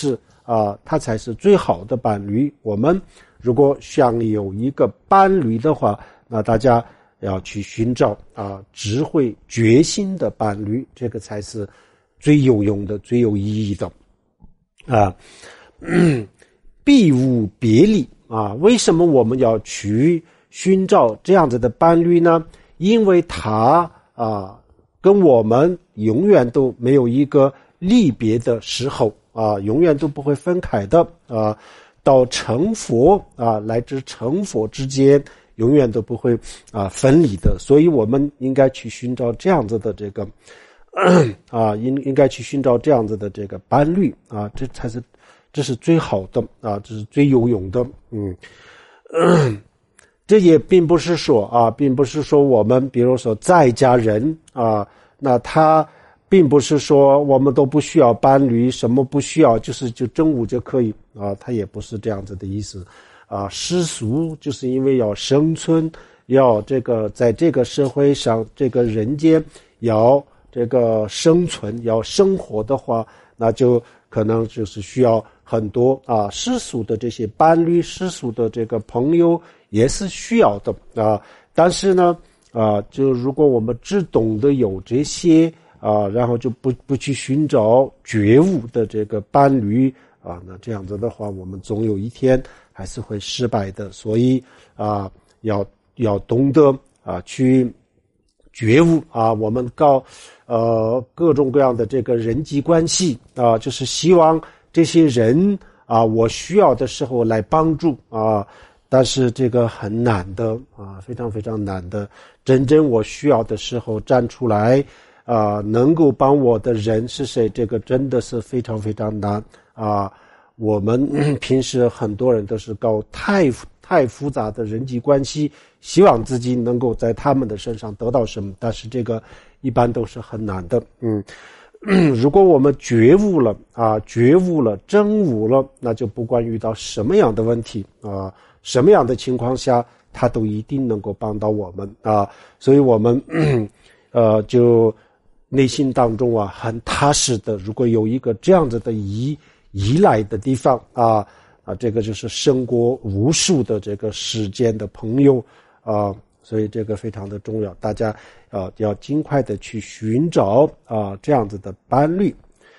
啊，他才是最好的伴侣。我们如果想有一个伴侣的话，那大家要去寻找啊智慧决心的伴侣，这个才是最有用的、最有意义的啊。避无别离啊，为什么我们要去寻找这样子的伴侣呢？因为他啊跟我们永远都没有一个离别的时候啊，永远都不会分开的啊。到成佛啊，乃至成佛之间，永远都不会啊分离的。所以我们应该去寻找这样子的这个啊，应应该去寻找这样子的这个伴侣啊，这才是这是最好的啊，这是最有用的。嗯，嗯这也并不是说啊，并不是说我们比如说在家人啊，那他并不是说我们都不需要伴侣，什么不需要，就是就正午就可以啊，他也不是这样子的意思啊。世俗就是因为要生存，要这个在这个社会上，这个人间要这个生存，要生活的话，那就可能就是需要很多啊世俗的这些伴侣，世俗的这个朋友也是需要的啊。但是呢啊，就如果我们只懂得有这些啊，然后就不不去寻找觉悟的这个伴侣啊，那这样子的话，我们总有一天还是会失败的。所以啊，要要懂得啊去觉悟啊，我们搞呃各种各样的这个人际关系啊，就是希望这些人啊，我需要的时候来帮助啊，但是这个很难的啊，非常非常难的。真正我需要的时候站出来啊，能够帮我的人是谁？这个真的是非常非常难啊！我们平时很多人都是搞太太复杂的人际关系，希望自己能够在他们的身上得到什么，但是这个一般都是很难的。嗯，如果我们觉悟了啊，觉悟了，真悟了，那就不管遇到什么样的问题啊，什么样的情况下，他都一定能够帮到我们啊！所以我们呃就。内心当中啊，很踏实的。如果有一个这样子的依依赖的地方啊啊，这个就是胜过无数的这个世间的朋友啊，所以这个非常的重要。大家啊要尽快的去寻找啊这样子的伴侣。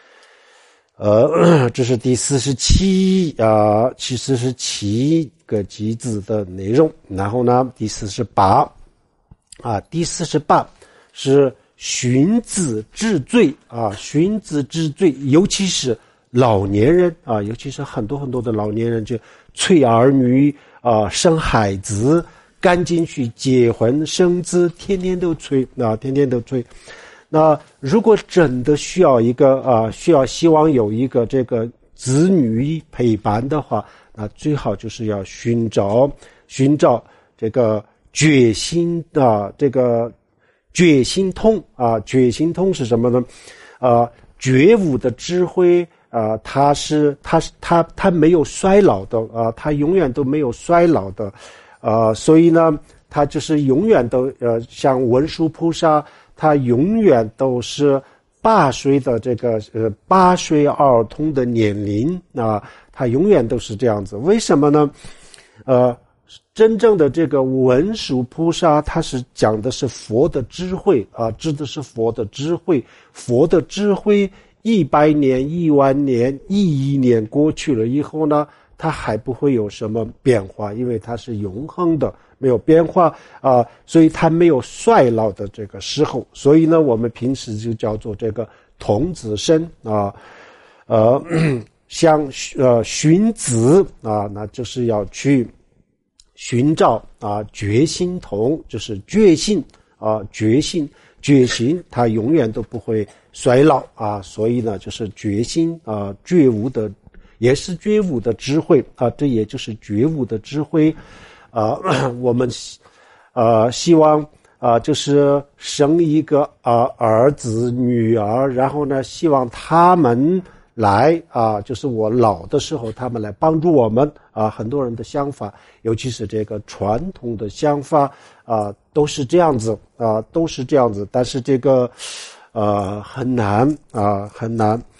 呃，这是第四十七啊，其实是七个句子的内容。然后呢，第四十八啊，第四十八是。寻子治罪啊，寻子治罪，尤其是老年人啊，尤其是很多很多的老年人就催儿女啊，生孩子，赶紧去结婚生子，天天都催啊，天天都催。那如果真的需要一个啊，需要希望有一个这个子女陪伴的话，那最好就是要寻找寻找这个决心的这个。觉心通啊，觉心通是什么呢？啊，觉悟的智慧啊，它是它是它它没有衰老的啊，它永远都没有衰老的，啊，所以呢，它就是永远都呃，像文殊菩萨，他永远都是八岁的这个呃八岁儿童的年龄啊，他永远都是这样子。为什么呢？呃。真正的这个文殊菩萨，他是讲的是佛的智慧啊，指的是佛的智慧。佛的智慧一百年、一万年、一亿年过去了以后呢，它还不会有什么变化，因为它是永恒的，没有变化啊，所以它没有衰老的这个时候。所以呢，我们平时就叫做这个童子身啊，呃，像呃寻子啊，那就是要去。寻找啊，觉心同就是觉性啊，觉性觉心，它永远都不会衰老啊，所以呢，就是觉心啊，觉悟的，也是觉悟的智慧啊，这也就是觉悟的智慧啊。我们呃希望啊，就是生一个啊儿子女儿，然后呢，希望他们。来啊，就是我老的时候，他们来帮助我们啊。很多人的想法，尤其是这个传统的想法啊，都是这样子啊，都是这样子。但是这个呃很难啊，很难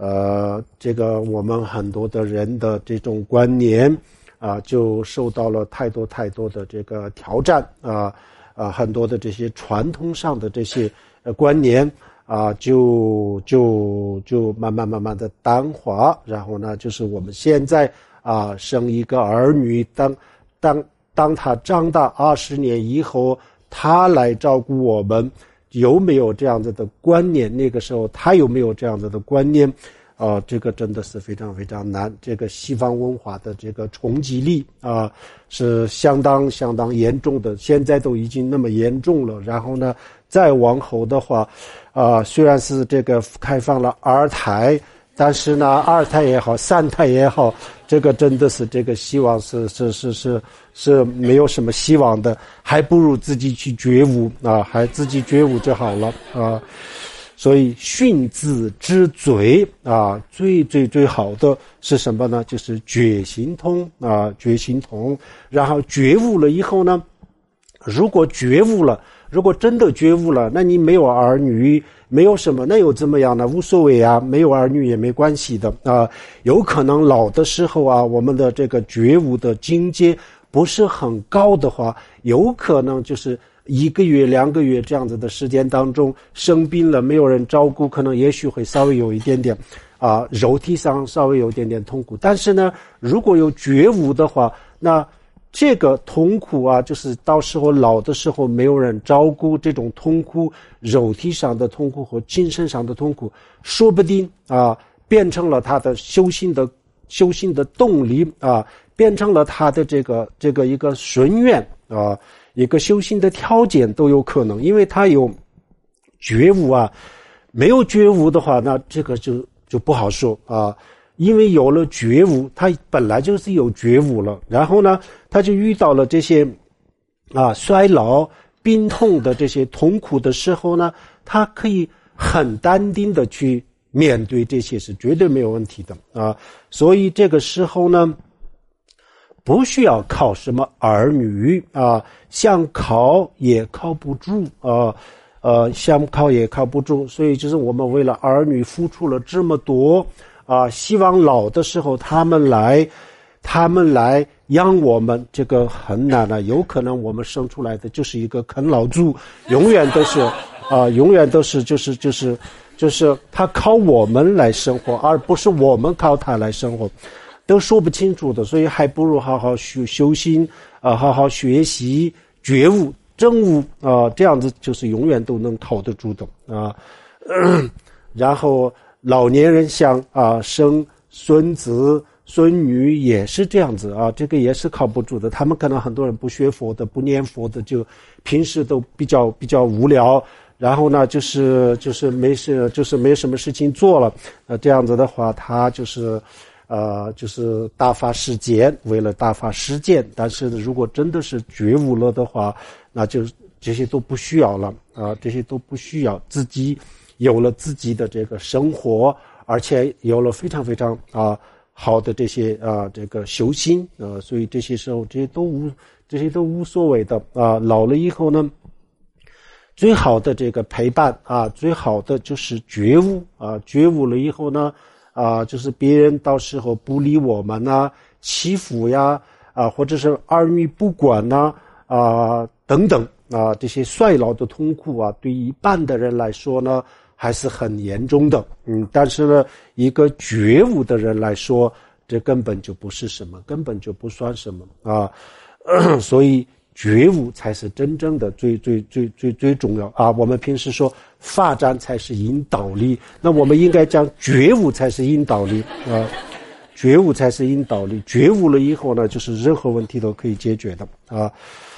呃，这个我们很多的人的这种观念啊，就受到了太多太多的这个挑战啊啊，很多的这些传统上的这些呃观念啊，就就就慢慢慢慢的淡化。然后呢，就是我们现在啊，生一个儿女，当当当他长大二十年以后，他来照顾我们。有没有这样子的观念？那个时候他有没有这样子的观念？啊、呃，这个真的是非常非常难。这个西方文化的这个冲击力啊、呃，是相当相当严重的。现在都已经那么严重了，然后呢，再往后的话，啊、呃，虽然是这个开放了二胎，但是呢，二胎也好，三胎也好，这个真的是这个希望是是是是是没有什么希望的，还不如自己去觉悟啊，还自己觉悟就好了啊。所以训字之最啊，最最最好的是什么呢？就是觉心通啊，觉心通。然后觉悟了以后呢，如果觉悟了，如果真的觉悟了，那你没有儿女，没有什么，那又怎么样呢？无所谓啊，没有儿女也没关系的啊。有可能老的时候啊，我们的这个觉悟的境界不是很高的话，有可能就是一个月两个月这样子的时间当中生病了，没有人照顾，可能也许会稍微有一点点啊，肉体上稍微有一点点痛苦。但是呢，如果有觉悟的话，那这个痛苦啊，就是到时候老的时候没有人照顾，这种痛苦，肉体上的痛苦和精神上的痛苦，说不定啊，变成了他的修行的修行的动力啊，变成了他的这个这个一个顺愿啊，一个修行的条件都有可能，因为他有觉悟啊，没有觉悟的话，那这个就就不好说啊。因为有了觉悟，他本来就是有觉悟了，然后呢，他就遇到了这些啊衰老、病痛的这些痛苦的时候呢，他可以很淡定的去面对这些，是绝对没有问题的啊。所以这个时候呢，不需要靠什么儿女啊，想靠也靠不住啊，呃，想靠也靠不住。所以就是我们为了儿女付出了这么多。啊，希望老的时候他们来，他们来养我们，这个很难了。有可能我们生出来的就是一个啃老族，永远都是啊，永远都是就是就是就是他靠我们来生活，而不是我们靠他来生活，都说不清楚的。所以还不如好好修修心啊，好好学习觉悟证悟啊，这样子就是永远都能靠得住的啊。呃、然后。老年人想啊生孙子孙女也是这样子啊，这个也是靠不住的。他们可能很多人不学佛的，不念佛的，就平时都比较比较无聊，然后呢就是就是没事，就是没什么事情做了。呃，这样子的话，他就是呃就是大发世间，为了大发世间。但是如果真的是觉悟了的话，那就这些都不需要了啊，这些都不需要自己。有了自己的这个生活，而且有了非常非常啊好的这些啊这个修行啊，所以这些时候这些都无这些都无所谓的啊。老了以后呢，最好的这个陪伴啊，最好的就是觉悟啊，觉悟了以后呢啊，就是别人到时候不理我们啊，欺负呀啊，或者是儿女不管呐 啊, 啊等等啊，这些衰老的痛苦啊，对一般的人来说呢。还是很严重的，嗯，但是呢，一个觉悟的人来说，这根本就不是什么，根本就不算什么啊，呃、所以觉悟才是真正的最最最最最重要啊。我们平时说发展才是引导力，那我们应该讲觉悟才是引导力啊，觉悟才是引导力。觉悟了以后呢，就是任何问题都可以解决的啊。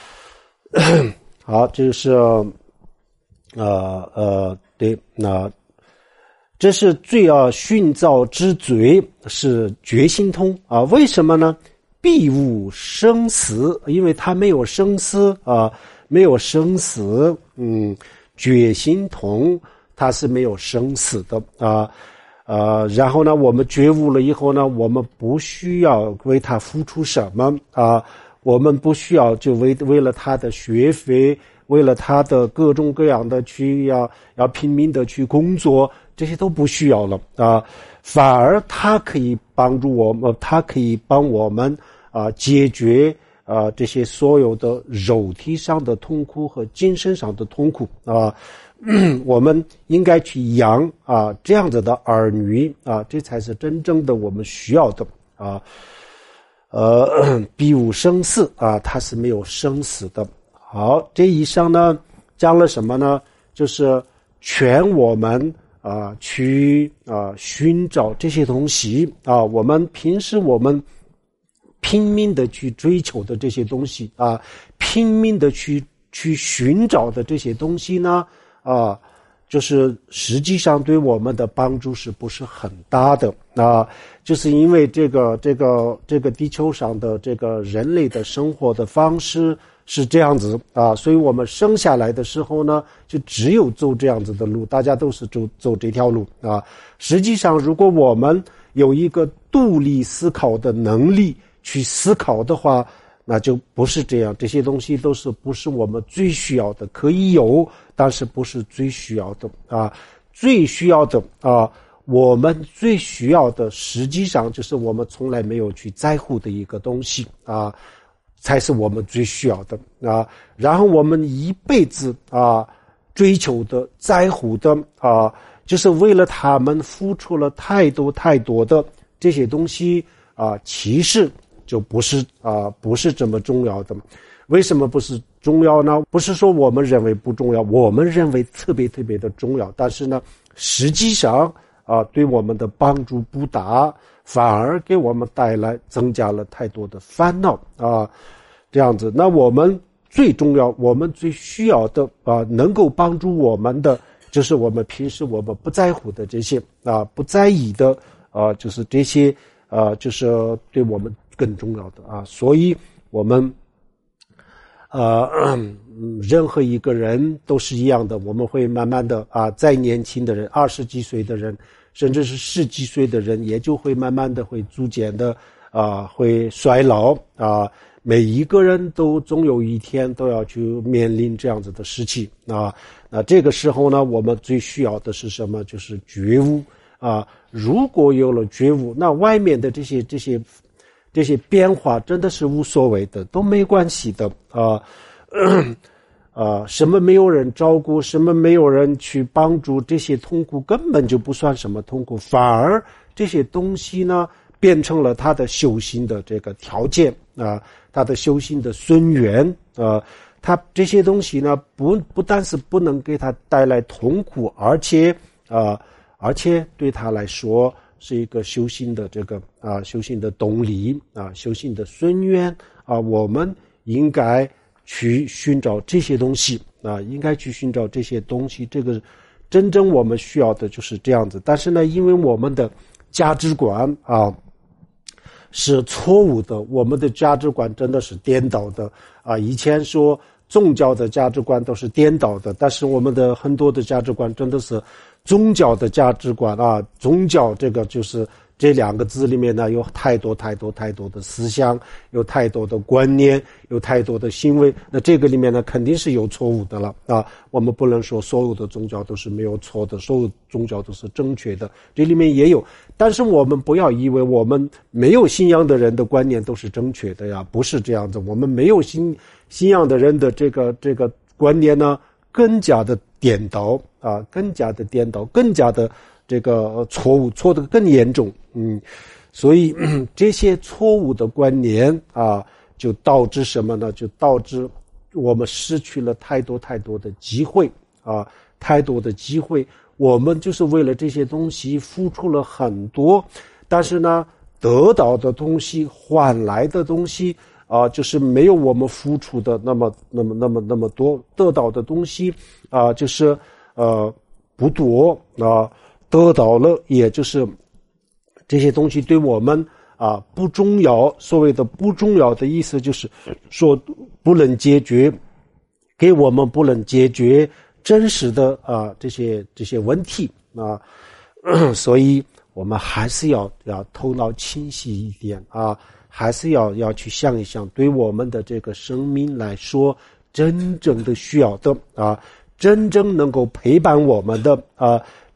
好，这是呃呃。对，那这是最要训造之最，是觉心通啊。为什么呢？必无生死，因为它没有生死啊，没有生死。嗯，觉心通它是没有生死的啊。呃，然后呢，我们觉悟了以后呢，我们不需要为它付出什么啊，我们不需要就为为了他的学费。为了他的各种各样的去要要拼命的去工作， 这些都不需要了啊，反而它可以帮助我们，它可以帮我们啊解决啊这些所有的肉体上的痛苦和精神上的痛苦啊。我们应该去养啊这样子的儿女啊，这才是真正的我们需要的啊。呃，比武生死啊，它是没有生死的。好，这以上呢讲了什么呢？就是劝我们啊去啊寻找这些东西啊，我们平时我们拼命的去追求的这些东西啊，拼命的去去寻找的这些东西呢。啊，就是实际上对我们的帮助是不是很大的啊？就是因为这个这个这个地球上的这个人类的生活的方式是这样子啊，所以我们生下来的时候呢，就只有走这样子的路，大家都是走走这条路啊。实际上，如果我们有一个独立思考的能力去思考的话，那就不是这样，这些东西都是不是我们最需要的，可以有，但是不是最需要的啊。最需要的啊，我们最需要的实际上就是我们从来没有去在乎的一个东西啊，才是我们最需要的啊。然后我们一辈子啊追求的在乎的啊，就是为了他们付出了太多太多的这些东西啊，其实就不是啊、呃，不是这么重要的。为什么不是重要呢？不是说我们认为不重要，我们认为特别特别的重要，但是呢，实际上啊、呃，对我们的帮助不大，反而给我们带来增加了太多的烦恼啊，这样子。那我们最重要，我们最需要的啊，能够帮助我们的，就是我们平时我们不在乎的这些啊，不在意的啊，就是这些啊，就是对我们更重要的啊，所以我们呃、嗯，任何一个人都是一样的，我们会慢慢的啊，再年轻的人，二十几岁的人，甚至是十几岁的人，也就会慢慢的会逐渐的啊，会衰老啊。每一个人都总有一天都要去面临这样子的事情啊。那这个时候呢，我们最需要的是什么？就是觉悟啊。如果有了觉悟，那外面的这些这些。这些变化真的是无所谓的，都没关系的啊，啊，什么没有人照顾，什么没有人去帮助，这些痛苦根本就不算什么痛苦，反而这些东西呢，变成了他的修行的这个条件啊，他的修行的孙源啊，他这些东西呢，不不但是不能给他带来痛苦，而且啊，而且对他来说。是一个修行的这个啊，修行的动力啊，修行的孙源啊，我们应该去寻找这些东西啊，应该去寻找这些东西。这个真正我们需要的就是这样子。但是呢，因为我们的价值观啊是错误的，我们的价值观真的是颠倒的啊。以前说宗教的价值观都是颠倒的，但是我们的很多的价值观真的是。宗教的价值观啊，宗教这个就是这两个字里面呢，有太多太多太多的思想，有太多的观念，有太多的行为。那这个里面呢，肯定是有错误的了啊。我们不能说所有的宗教都是没有错的，所有宗教都是正确的，这里面也有。但是我们不要以为我们没有信仰的人的观念都是正确的呀，不是这样子。我们没有信信仰的人的这个这个观念呢，更加的颠倒啊，更加的颠倒，更加的这个错误，错得更严重。嗯，所以这些错误的观念啊，就导致什么呢？就导致我们失去了太多太多的机会啊，太多的机会。我们就是为了这些东西付出了很多，但是呢，得到的东西，换来的东西。啊，就是没有我们付出的那么、那么、那么、那么多，得到的东西啊，就是呃不多啊，得到了，也就是这些东西对我们啊不重要。所谓的不重要的意思，就是说不能解决，给我们不能解决真实的啊这些这些问题啊，所以我们还是要要头脑清晰一点啊。还是要要去想一想，对我们的这个生命来说，真正的需要的啊，真正能够陪伴我们的啊，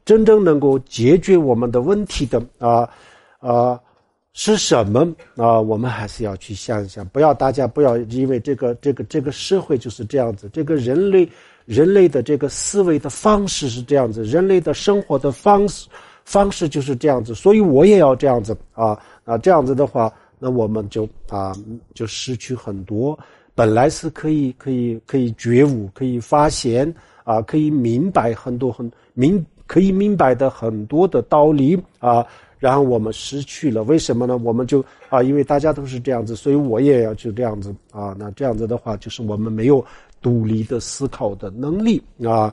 真正能够解决我们的问题的啊啊是什么啊？我们还是要去想一想，不要大家不要因为这个这个这个社会就是这样子，这个人类人类的这个思维的方式是这样子，人类的生活的方式方式就是这样子，所以我也要这样子啊啊这样子的话，那我们就啊就失去很多本来是可以可以可以觉悟、可以发现啊、可以明白很多很明可以明白的很多的道理啊，然后我们失去了，为什么呢？我们就啊，因为大家都是这样子，所以我也要就这样子啊。那这样子的话，就是我们没有独立的思考的能力啊，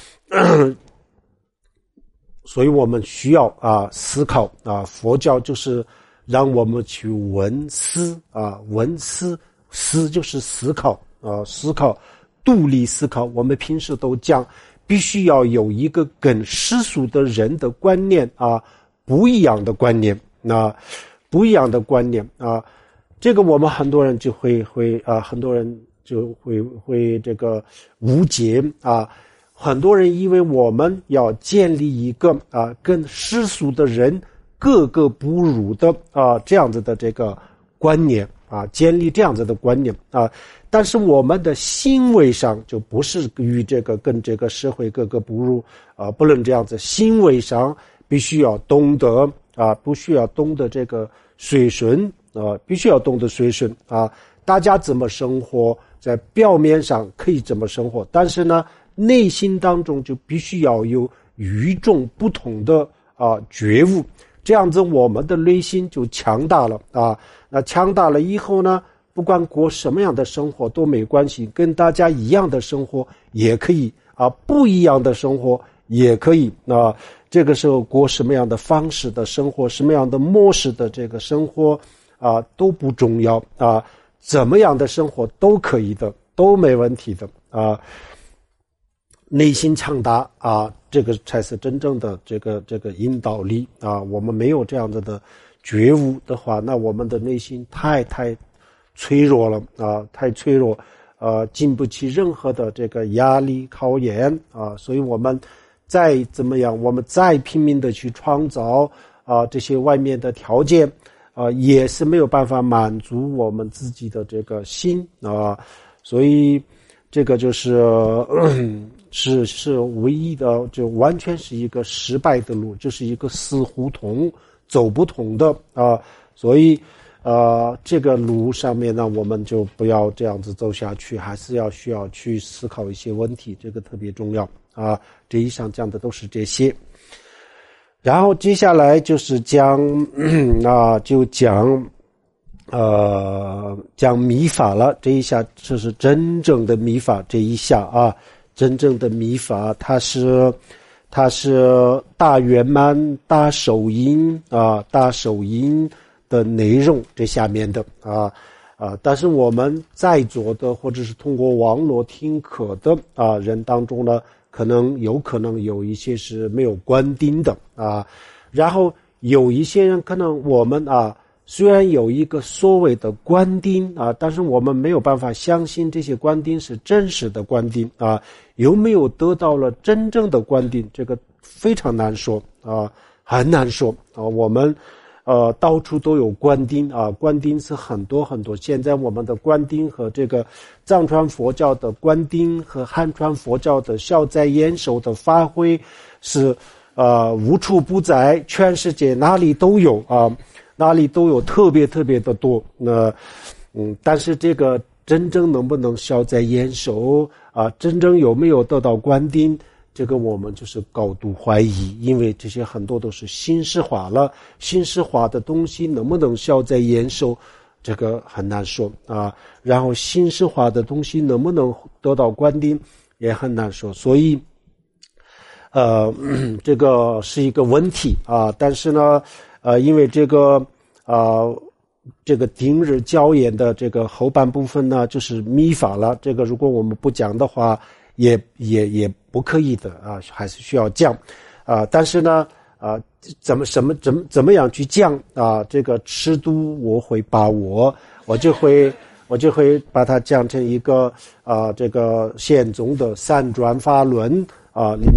所以我们需要啊思考啊。佛教就是让我们去闻思啊，闻思。思就是思考啊，思考，独立思考。我们平时都讲，必须要有一个跟世俗的人的观念啊不一样的观念，那不一样的观念啊，这个我们很多人就会会啊，很多人就会会这个误解啊，很多人以为我们要建立一个啊跟世俗的人格格不入的啊这样子的这个观念。啊，建立这样子的观念啊，但是我们的行为上就不是与这个跟这个社会格格不入啊，不能这样子。行为上必须要懂得啊，不需要懂得这个随顺啊，必须要懂得随顺啊。大家怎么生活，在表面上可以这么生活，但是呢，内心当中就必须要有与众不同的啊觉悟。这样子我们的内心就强大了啊，那强大了以后呢，不管过什么样的生活都没关系，跟大家一样的生活也可以啊，不一样的生活也可以啊。这个时候过什么样的方式的生活，什么样的模式的这个生活啊都不重要啊，怎么样的生活都可以的，都没问题的啊。内心强大啊，这个才是真正的这个这个引导力啊！我们没有这样子的觉悟的话，那我们的内心太太脆弱了啊，太脆弱，呃，经不起任何的这个压力考验啊！所以我们再怎么样，我们再拼命的去创造啊这些外面的条件啊，也是没有办法满足我们自己的这个心啊，所以这个就是。呃是是唯一的，就完全是一个失败的路，就是一个死胡同，走不通的啊！所以，呃，这个路上面呢，我们就不要这样子走下去，还是要需要去思考一些问题，这个特别重要啊！这一项讲的都是这些，然后接下来就是讲，啊，就讲，呃，讲密法了。这一下这是真正的密法，这一下啊。真正的密法，它是，它是大圆满、大手印啊、大手印的内容，这下面的啊啊，但是我们在座的或者是通过网络听课的啊人当中呢，可能有可能有一些是没有关丁的啊，然后有一些人可能我们啊。虽然有一个所谓的官丁啊，但是我们没有办法相信这些官丁是真实的官丁啊，有没有得到了真正的官丁，这个非常难说啊，很难说啊。我们呃到处都有官丁啊，官丁是很多很多。现在我们的官丁和这个藏传佛教的官丁和汉传佛教的消灾延寿的发挥是呃无处不在，全世界哪里都有啊。哪里都有特别特别的多，那嗯，但是这个真正能不能消灾延寿啊？真正有没有得到官丁？这个我们就是高度怀疑，因为这些很多都是形式化了，形式化的东西能不能消灾延寿，这个很难说啊。然后形式化的东西能不能得到官丁，也很难说。所以，呃，这个是一个问题啊。但是呢。呃，因为这个呃，这个丁日教研的这个后半部分呢，就是密法了。这个如果我们不讲的话，也也也不可以的啊，还是需要讲啊。但是呢，啊，怎么什么怎么怎么样去讲啊？这个尺度我会把握，我就会我就会把它讲成一个啊，这个宪宗的三转法论啊里面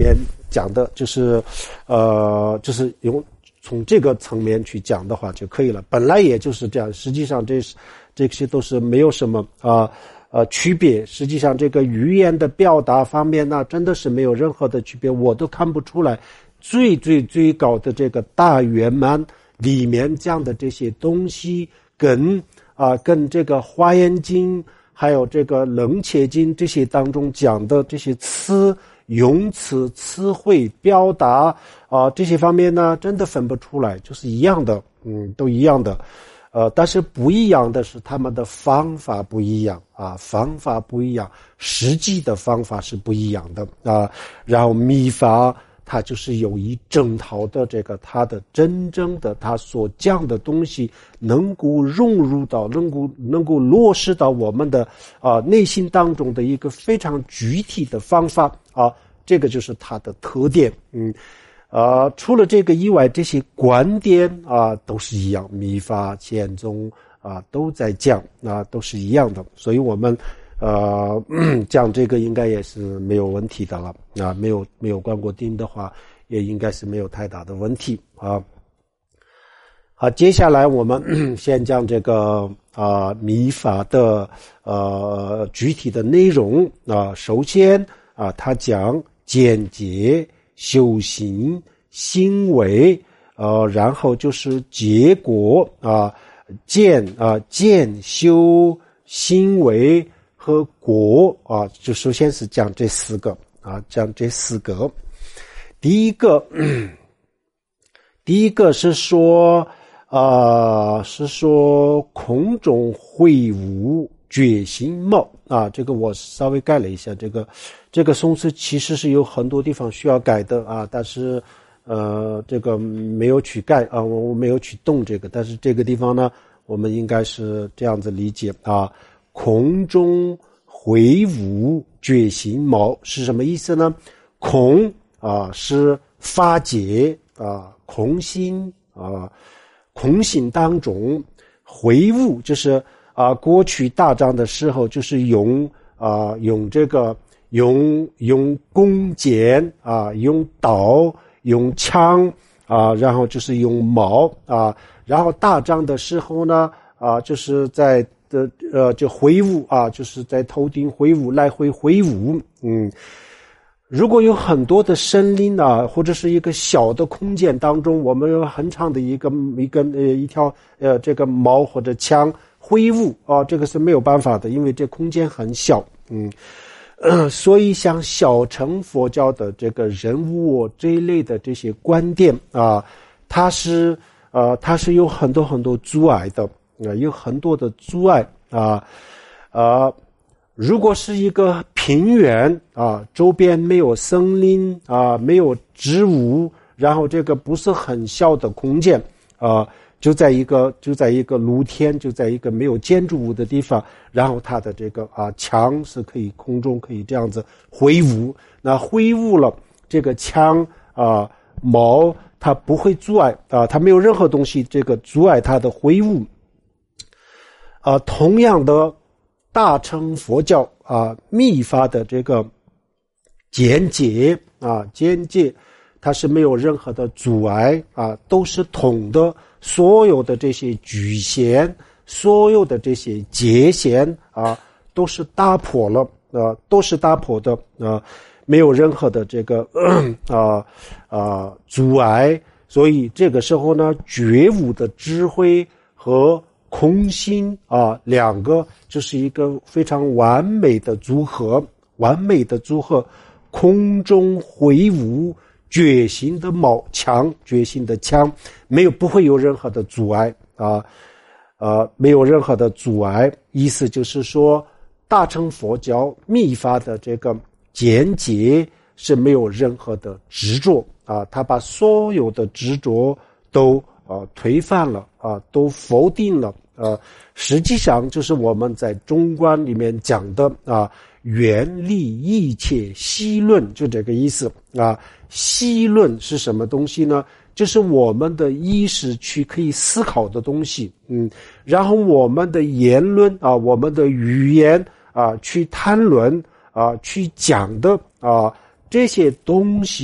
讲的就是呃就是用从这个层面去讲的话就可以了，本来也就是这样，实际上这这些都是没有什么啊呃区别，实际上这个语言的表达方面呢真的是没有任何的区别，我都看不出来最最最高的这个大圆满里面讲的这些东西跟啊、呃、跟这个华严经还有这个楞伽经这些当中讲的这些词用词词汇表达啊、呃、这些方面呢真的分不出来，就是一样的，嗯都一样的，呃但是不一样的是他们的方法不一样啊，方法不一样，实际的方法是不一样的啊。然后密法它就是有一整套的这个它的真正的它所讲的东西能够融入到能够能够落实到我们的啊、呃、内心当中的一个非常具体的方法啊，这个就是它的特点。嗯呃除了这个以外，这些观点啊都是一样，密法宪宗啊都在讲啊都是一样的，所以我们呃讲这个应该也是没有问题的了啊，没有没有观过定的话也应该是没有太大的问题啊。好，接下来我们先讲这个啊密法的呃具体的内容啊。首先啊他讲见解、修行、行为，呃然后就是结果啊，见啊见修行为和果啊，就首先是讲这四个啊，讲这四个。第一个，第一个是说，呃，是说空中会无觉心貌啊，这个我稍微改了一下，这个这个宋词其实是有很多地方需要改的啊，但是呃，这个没有去改啊，我我没有去动这个，但是这个地方呢，我们应该是这样子理解啊。空中会无觉心貌是什么意思呢？空啊是法界啊，空心啊，空心当中会无就是啊，过去打仗的时候就是用啊用这个用用弓箭啊，用刀用枪啊，然后就是用矛啊，然后打仗的时候呢啊，就是在的呃，就挥舞啊，就是在头顶挥舞，来回挥舞。嗯，如果有很多的森林啊，或者是一个小的空间当中，我们有很长的一个一个呃一条呃这个矛或者枪挥舞啊，这个是没有办法的，因为这空间很小。嗯，呃，所以像小乘佛教的这个人物、哦、这一类的这些观点啊，它是呃它是有很多很多阻碍的。啊，有很多的阻碍啊，呃，如果是一个平原啊，周边没有森林啊，没有植物，然后这个不是很小的空间啊，就在一个就在一个露天，就在一个没有建筑物的地方，然后它的这个啊枪是可以空中可以这样子挥舞，那挥舞了这个枪啊矛，它不会阻碍啊，它没有任何东西这个阻碍它的挥舞。啊，同样的大乘佛教啊，密法的这个见解啊，见解它是没有任何的阻碍啊，都是通的，所有的这些局限，所有的这些界限啊，都是打破了啊，都是打破的啊，没有任何的这个啊啊阻碍，所以这个时候呢，觉悟的智慧和空心啊，两个就是一个非常完美的组合，完美的组合，空中挥舞，觉心的矛枪，觉心的枪，没有不会有任何的阻碍啊，呃，没有任何的阻碍。意思就是说，大乘佛教密法的这个见解是没有任何的执着啊，他把所有的执着都啊推翻了啊，都否定了。呃，实际上就是我们在中观里面讲的啊，远离一切细论，就这个意思啊。细论是什么东西呢？就是我们的意识去可以思考的东西，嗯，然后我们的言论啊，我们的语言啊，去谈论啊，去讲的啊，这些东西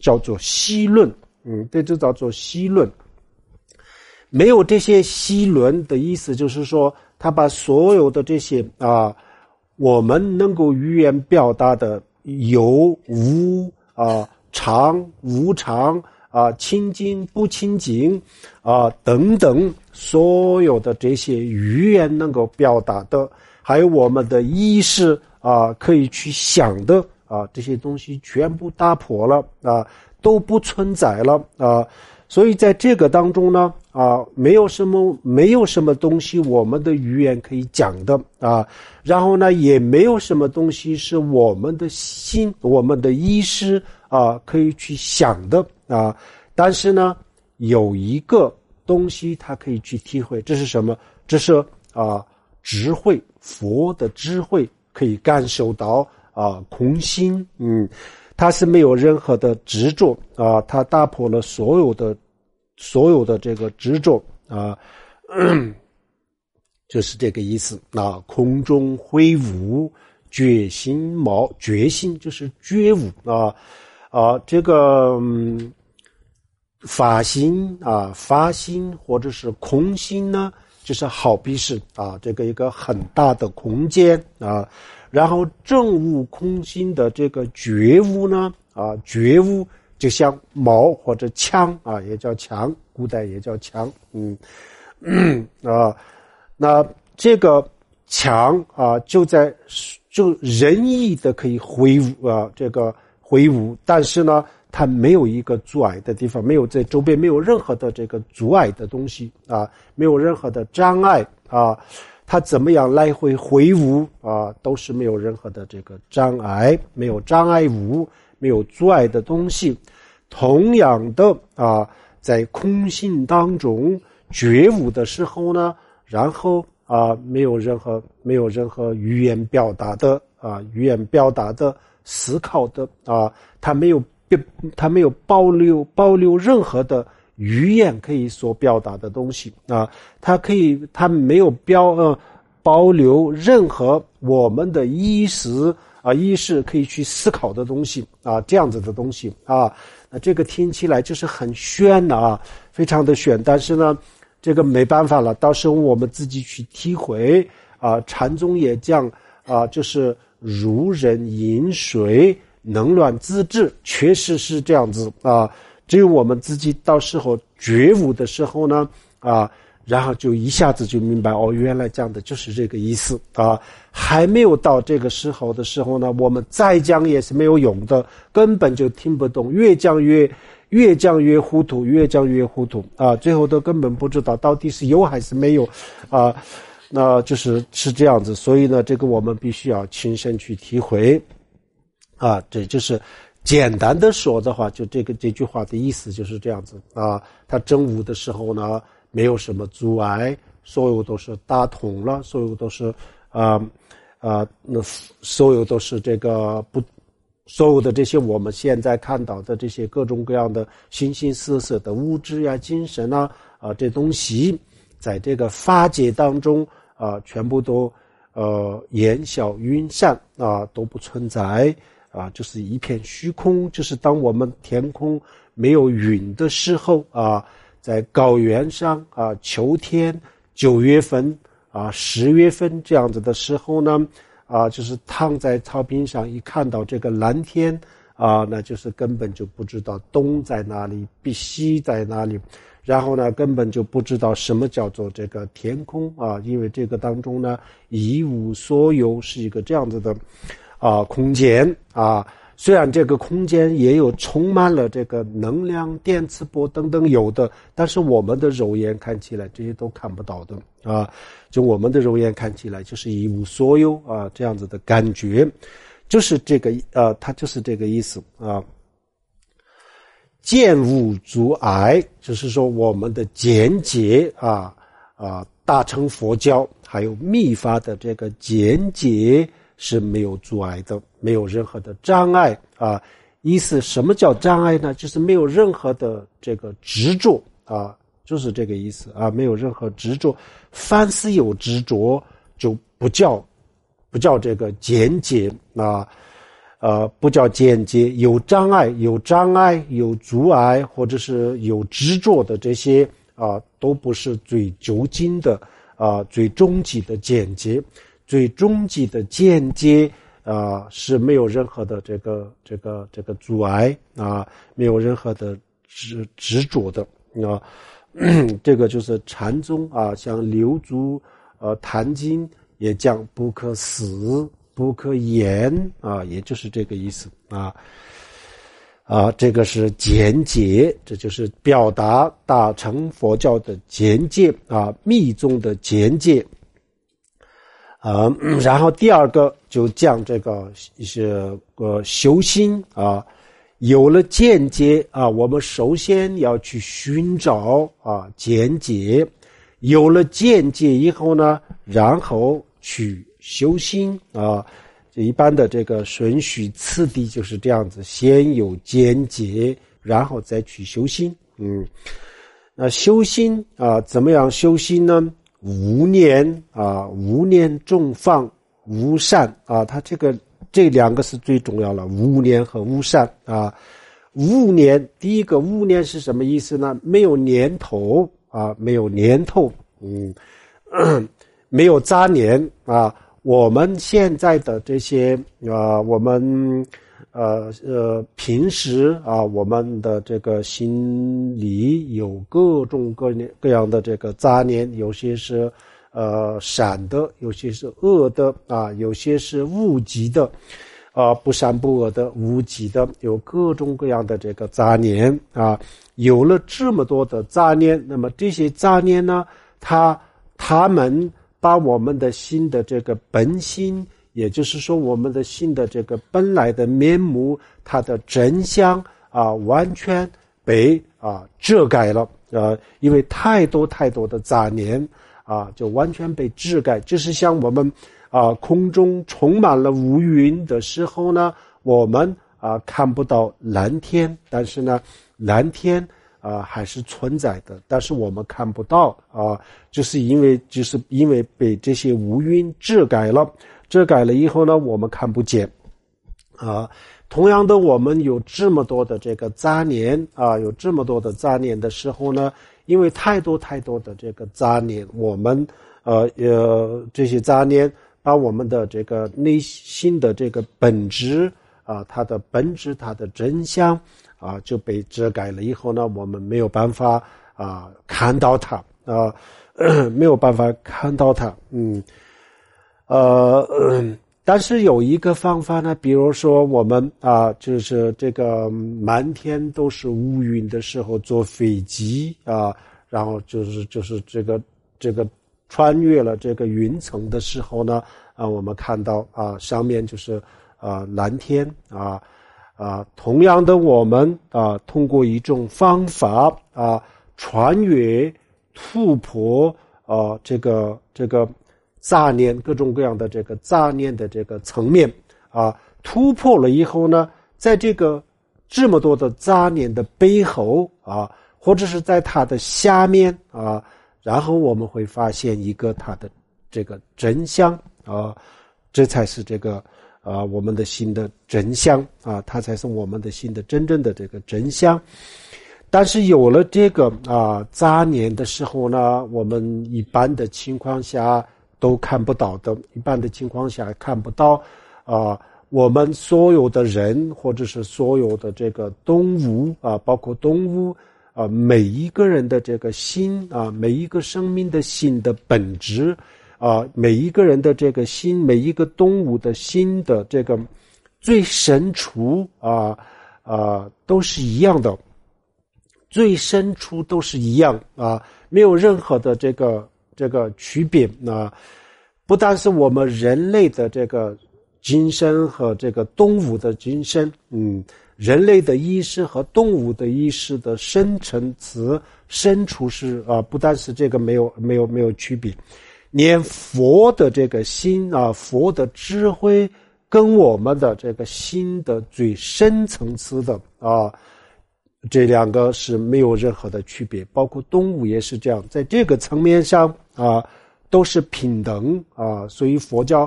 叫做析论，嗯，这就叫做析论。没有这些析论的意思，就是说他把所有的这些啊，我们能够语言表达的有无啊、常无常啊、清净不清净啊等等，所有的这些语言能够表达的，还有我们的意识啊可以去想的啊，这些东西全部打破了啊，都不存在了啊。所以在这个当中呢，啊，没有什么没有什么东西我们的语言可以讲的啊，然后呢，也没有什么东西是我们的心、我们的意识啊可以去想的啊。但是呢，有一个东西它可以去体会，这是什么？这是啊智慧，佛的智慧可以感受到啊空心，嗯。他是没有任何的执着啊，他打破了所有的所有的这个执着啊，就是这个意思啊。空中挥舞，觉心毛，觉心就是觉悟啊啊，这个嗯法心啊，法心或者是空心呢，就是好比是啊这个一个很大的空间啊。然后证悟空心的这个觉悟呢，啊，觉悟就像矛或者枪啊，也叫枪，古代也叫枪，嗯，嗯啊，那这个枪啊，就在就任意的可以挥舞啊，这个挥舞，但是呢，它没有一个阻碍的地方，没有在周边没有任何的这个阻碍的东西啊，没有任何的障碍啊。它怎么样来回挥舞啊，都是没有任何的这个障碍，没有障碍物，没有阻碍的东西。同样的啊，在空性当中觉悟的时候呢，然后啊，没有任何没有任何语言表达的啊，语言表达的思考的啊，它没有它没有保留保留任何的语言可以所表达的东西啊，它可以，它没有标呃保留任何我们的意识啊意识可以去思考的东西啊，这样子的东西啊，那这个听起来就是很玄的啊，非常的玄，但是呢，这个没办法了，到时候我们自己去体会啊。禅宗也讲啊，就是如人饮水，冷暖自知，确实是这样子啊。只有我们自己到时候觉悟的时候呢，啊，然后就一下子就明白，哦，原来讲的就是这个意思啊。还没有到这个时候的时候呢，我们再讲也是没有用的，根本就听不懂，越讲越越讲越糊涂，越讲越糊涂啊，最后都根本不知道到底是有还是没有啊。那就是是这样子，所以呢，这个我们必须要亲身去体会啊，这就是简单的说的话，就这个这句话的意思就是这样子啊。他证悟的时候呢，没有什么阻碍，所有都是打通了，所有都是啊啊，那所有都是这个不，所有的这些我们现在看到的这些各种各样的形形色色的物质呀、精神啊啊这东西，在这个法界当中啊，全部都呃烟消云散啊，都不存在。啊，就是一片虚空，就是当我们天空没有云的时候啊，在高原上啊，秋天九月份啊，十月份这样子的时候呢，啊，就是躺在草坪上一看到这个蓝天啊，那就是根本就不知道东在哪里，西在哪里，然后呢，根本就不知道什么叫做这个天空啊，因为这个当中呢，一无所有，是一个这样子的。啊，空间啊，虽然这个空间也有充满了这个能量、电磁波等等有的，但是我们的肉眼看起来这些都看不到的啊。就我们的肉眼看起来就是一无所有啊，这样子的感觉，就是这个呃，它就是这个意思啊。见无阻碍，就是说我们的见解啊啊，大乘佛教还有密法的这个见解。是没有阻碍的，没有任何的障碍啊。意思什么叫障碍呢？就是没有任何的这个执着啊，就是这个意思啊，没有任何执着。凡是有执着，就不叫不叫这个见解啊呃，不叫见解，有障碍、有障碍、有阻碍，或者是有执着的这些啊、呃，都不是最究竟的啊、呃，最终极的见解。最终极的见解啊、呃，是没有任何的这个这个这个阻碍啊，没有任何的执执着的啊。这个就是禅宗啊，像六祖呃《坛经》也讲不可思。不可言啊，也就是这个意思啊啊，这个是简解，这就是表达大乘佛教的简解啊，密宗的简解啊。然后第二个就讲这个是呃修心啊，有了见解啊，我们首先要去寻找啊见解，有了见解以后呢，然后去修心啊，一般的这个顺序次第就是这样子，先有见解，然后再去修心。嗯，那修心啊，怎么样修心呢？无念啊，无念重放无善啊，它这个这两个是最重要了，无念和无善啊。无念，第一个无念是什么意思呢？没有念头啊，没有念头，嗯，没有杂念啊。我们现在的这些呃，我们呃呃平时啊，我们的这个心里有各种各各样的这个杂念，有些是呃善的，有些是恶的啊，有些是无极的啊，不善不恶的无极的，有各种各样的这个杂念啊。有了这么多的杂念，那么这些杂念呢，它它们把我们的心的这个本心，也就是说我们的心的这个本来的面目，它的真相啊，完全被啊遮盖了啊，因为太多太多的杂念啊，就完全被遮盖。就是像我们啊空中充满了乌云的时候呢，我们啊看不到蓝天，但是呢，蓝天啊、呃，还是存在的，但是我们看不到啊，就是因为就是因为被这些乌云遮盖了，遮盖了以后呢，我们看不见啊。同样的，我们有这么多的这个杂念啊，有这么多的杂念的时候呢，因为太多太多的这个杂念，我们呃呃这些杂念把我们的这个内心的这个本质啊，它的本质，它的真相。啊，就被遮盖了以后呢，我们没有办法啊看到它啊，没有办法看到它。嗯，呃，呃但是有一个方法呢，比如说我们啊，就是这个满天都是乌云的时候坐飞机啊，然后就是就是这个这个穿越了这个云层的时候呢，啊，我们看到啊上面就是啊蓝天啊。啊，同样的，我们啊，通过一种方法啊，穿越、突破啊，这个这个杂念，各种各样的这个杂念的这个层面啊，突破了以后呢，在这个这么多的杂念的背后啊，或者是在它的下面啊，然后我们会发现一个它的这个真相啊，这才是这个。啊，我们的心的真相啊，它才是我们的心的真正的这个真相。但是有了这个啊杂念的时候呢，我们一般的情况下都看不到的，一般的情况下看不到啊。我们所有的人或者是所有的这个动物啊，包括动物啊，每一个人的这个心啊，每一个生命的心的本质。啊，每一个人的这个心，每一个动物的心的这个最深处啊啊，都是一样的，最深处都是一样啊，没有任何的这个这个区别啊。不但是我们人类的这个精神和这个动物的精神，嗯，人类的意识和动物的意识的深层次深处是啊，不但是这个没有没有没有区别。连佛的这个心啊，佛的智慧跟我们的这个心的最深层次的啊，这两个是没有任何的区别，包括动物也是这样，在这个层面上啊，都是平等啊，所以佛教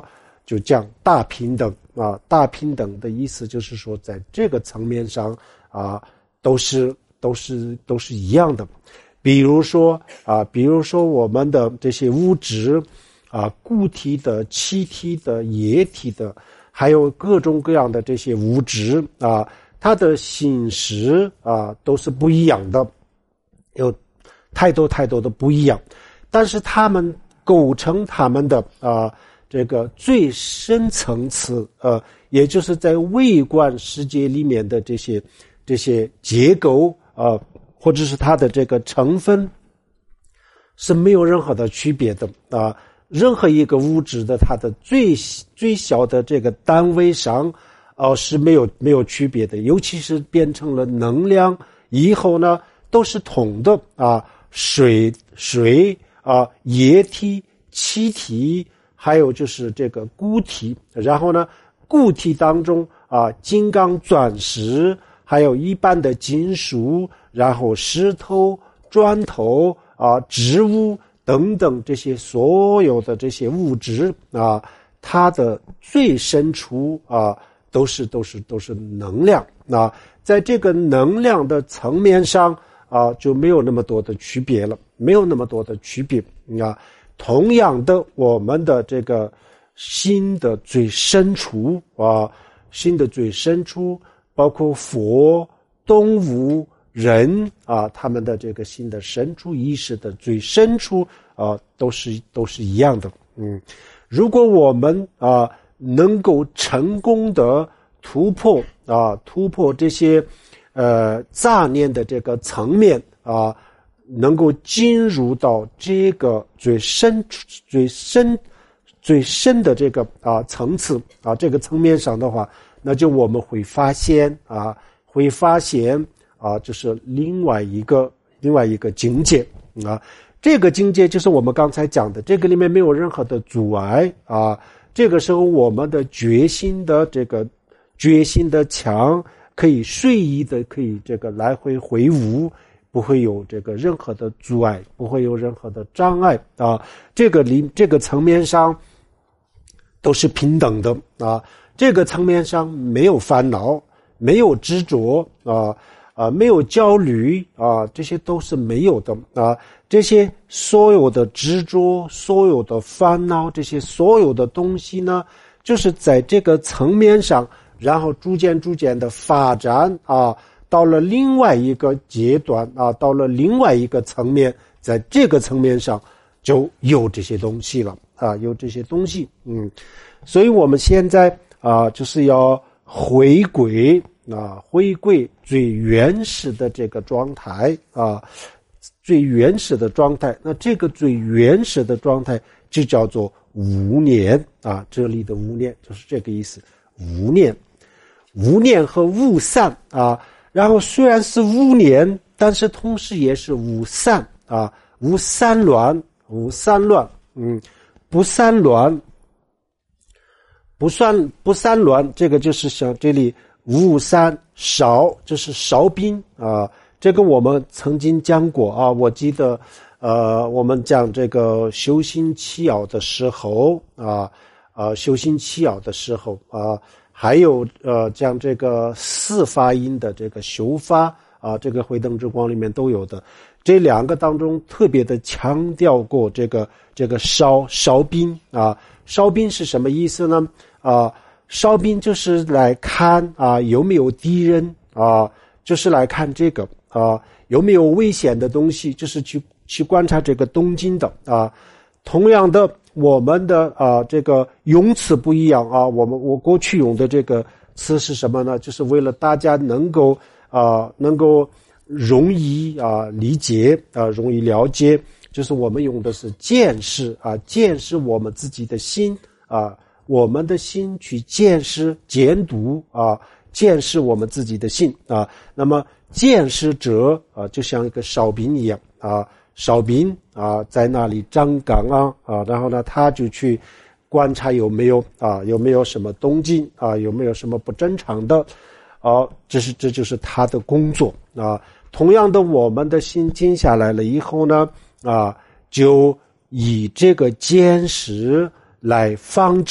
就讲大平等啊，大平等的意思就是说，在这个层面上啊，都是都是都是一样的。比如说啊，比如说我们的这些物质啊，固体的、气体的、液体的，还有各种各样的这些物质啊，它的形式啊都是不一样的，有太多太多的不一样，但是它们构成它们的啊这个最深层次，呃，也就是在微观世界里面的这些这些结构啊，或者是它的这个成分是没有任何的区别的啊。任何一个物质的它的最最小的这个单位上，呃，是没有没有区别的，尤其是变成了能量以后呢，都是统的啊，水水啊，液体、气体，还有就是这个固体，然后呢，固体当中啊，金刚钻石，还有一般的金属，然后石头、砖头啊，植物等等这些所有的这些物质啊，它的最深处啊，都是都是都是能量啊，在这个能量的层面上啊，就没有那么多的区别了，没有那么多的区别啊。同样的，我们的这个心的最深处啊，心的最深处，包括佛、动物、人啊，他们的这个心的深处意识的最深处啊，都是都是一样的。嗯，如果我们啊能够成功的突破啊突破这些呃杂念的这个层面啊，能够进入到这个最深最深最深的这个啊层次啊这个层面上的话，那就我们会发现啊会发现啊就是另外一个另外一个境界啊。这个境界就是我们刚才讲的，这个里面没有任何的阻碍啊。这个时候我们的决心的这个决心的强，可以随意的可以这个来回挥舞，不会有这个任何的阻碍，不会有任何的障碍啊。这个里这个层面上都是平等的啊。这个层面上没有烦恼，没有执着啊。啊，没有焦虑啊，这些都是没有的啊。这些所有的执着、所有的烦恼，这些所有的东西呢，就是在这个层面上，然后逐渐逐渐的发展啊，到了另外一个阶段啊，到了另外一个层面，在这个层面上就有这些东西了啊，有这些东西。嗯，所以我们现在啊，就是要回归。啊，回归最原始的这个状态啊，最原始的状态。那这个最原始的状态就叫做无念啊，这里的无念就是这个意思。无念，无念和无散啊。然后虽然是无念，但是同时也是无散啊，无散乱，无散乱，嗯，不散乱，不算不散乱，这个就是像这里。无三少，就是少宾啊，这个我们曾经讲过啊。我记得，呃，我们讲这个修心七要的时候啊，呃，修心七要的时候啊，还有呃，讲这个四法音的这个修法啊，这个慧灯之光里面都有的。这两个当中特别的强调过这个这个少少宾啊，少宾是什么意思呢？啊。哨兵就是来看啊有没有敌人啊，就是来看这个啊有没有危险的东西，就是去去观察这个东京的啊。同样的，我们的啊这个用词不一样啊，我们我过去用的这个词是什么呢？就是为了大家能够啊能够容易啊理解啊容易了解，就是我们用的是见识啊，见识我们自己的心啊。我们的心去见识监督啊，见识我们自己的心啊。那么见识者啊，就像一个哨兵一样啊，哨兵啊在那里站岗啊啊，然后呢他就去观察有没有啊有没有什么动静啊，有没有什么不正常的啊，这是这就是他的工作啊。同样的，我们的心静下来了以后呢啊，就以这个见识来防止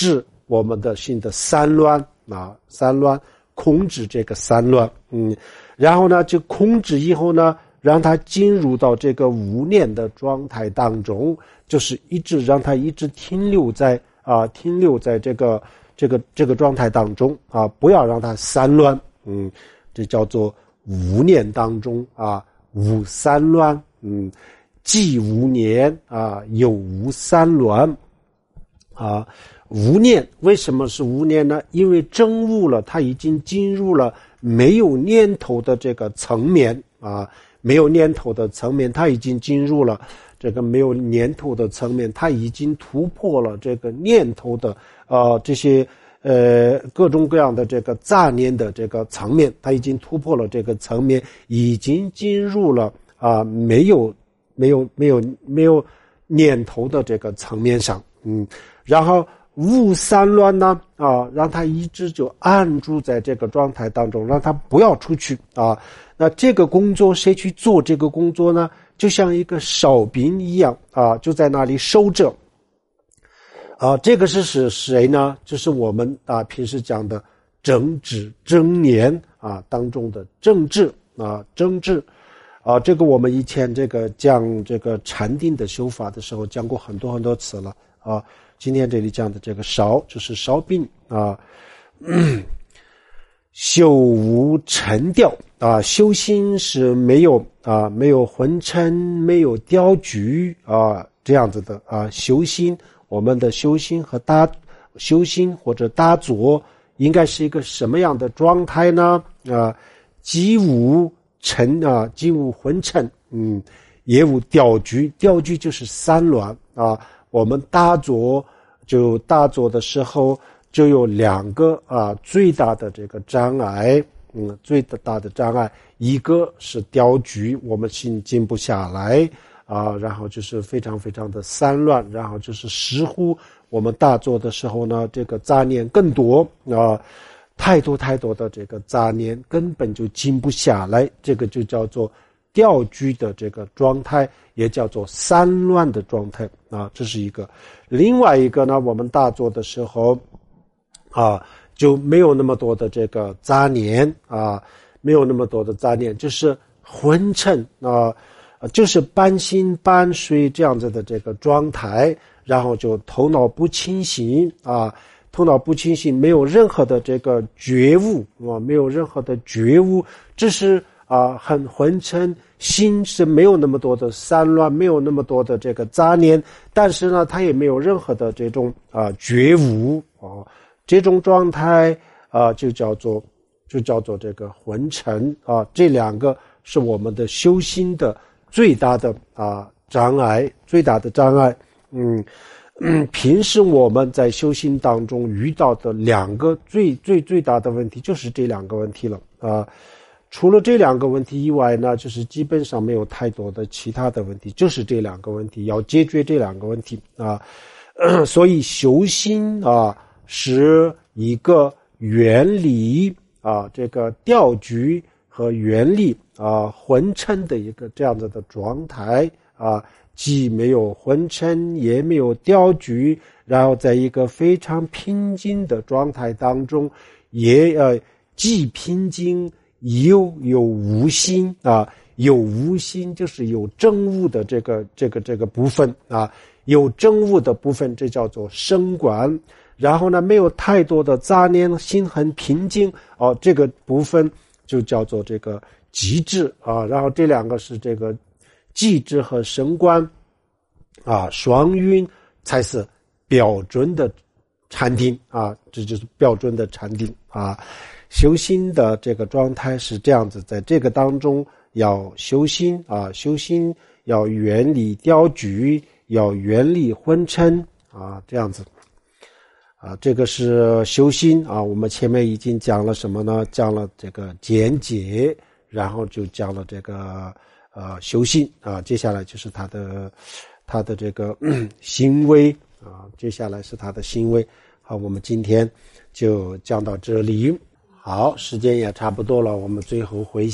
我们的心的散乱啊，散乱控制这个散乱，嗯，然后呢就控制以后呢，让它进入到这个无念的状态当中，就是一直让它一直停留在啊停留在这个这个这个状态当中啊，不要让它散乱，嗯，这叫做无念当中啊无散乱，嗯，既无念啊又无散乱啊。无念为什么是无念呢？因为证悟了，它已经进入了没有念头的这个层面啊，没有念头的层面，它已经进入了这个没有念头的层面，它已经突破了这个念头的呃这些呃各种各样的这个杂念的这个层面，它已经突破了这个层面，已经进入了啊、呃、没有没有没有没有念头的这个层面上，嗯，然后无散乱呢啊，让他一直就按住在这个状态当中，让他不要出去啊。那这个工作谁去做这个工作呢？就像一个哨兵一样啊，就在那里守着啊。这个是是谁呢？就是我们啊平时讲的正知正念啊当中的正知啊正知啊。这个我们以前这个讲这个禅定的修法的时候讲过很多很多次了啊。今天这里讲的这个哨就是哨兵啊，嗯，修无尘调啊，修心是没有啊没有昏沉没有雕局啊这样子的啊。修心，我们的修心和打修心或者打坐应该是一个什么样的状态呢？啊，既无尘啊，既无昏沉，嗯，也无雕局，雕局就是散乱啊。我们打坐就打坐的时候就有两个啊最大的这个障碍，嗯，最大的障碍，一个是雕局，我们心静不下来啊，然后就是非常非常的散乱，然后就是似乎我们打坐的时候呢，这个杂念更多啊，太多太多的这个杂念根本就静不下来，这个就叫做雕局的这个状态，也叫做散乱的状态啊，这是一个。另外一个呢，我们打坐的时候啊，就没有那么多的这个杂念啊，没有那么多的杂念，就是昏沉啊，就是半醒半睡这样子的这个状态，然后就头脑不清醒啊，头脑不清醒，没有任何的这个觉悟啊，没有任何的觉悟，这是啊，很昏沉，心是没有那么多的散乱，没有那么多的这个杂念，但是呢，它也没有任何的这种啊觉悟啊，这种状态啊，就叫做就叫做这个昏沉啊。这两个是我们的修心的最大的啊障碍，最大的障碍。嗯嗯，平时我们在修心当中遇到的两个最最最大的问题，就是这两个问题了啊。除了这两个问题以外呢，就是基本上没有太多的其他的问题，就是这两个问题，要解决这两个问题啊。呃、所以修心啊是一个原理啊，这个调局和原理啊昏沉的一个这样子的状态啊，既没有昏沉也没有调局，然后在一个非常平静的状态当中，也呃既平静又有无心啊，有无心就是有证悟的这个这个这个部分啊，有证悟的部分，这叫做升观。然后呢，没有太多的杂念，心很平静哦，这个部分就叫做这个极致啊。然后这两个是这个极致和升观啊，双运才是标准的禅定啊，这就是标准的禅定啊。修心的这个状态是这样子，在这个当中要修心啊，修心要远离雕局，要远离昏沉啊，这样子啊，这个是修心啊。我们前面已经讲了什么呢？讲了这个见解，然后就讲了这个呃修心啊，接下来就是他的他的这个行为啊，接下来是他的行为。好，我们今天就讲到这里。好，时间也差不多了，我们最后回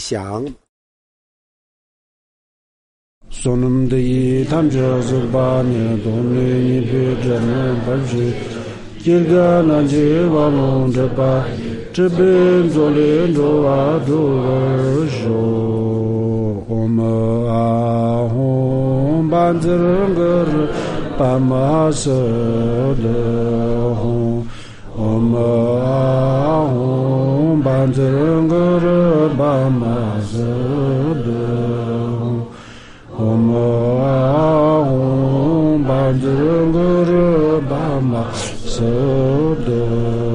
想。Sonam de tam ja zuba ne don ne pe jane barje 今个南极瓦隆这巴这边做连着啊做儿说我们啊红班子人个人把马色的红我们啊红班子人个人把马色的红我们啊红班子人个人把马色的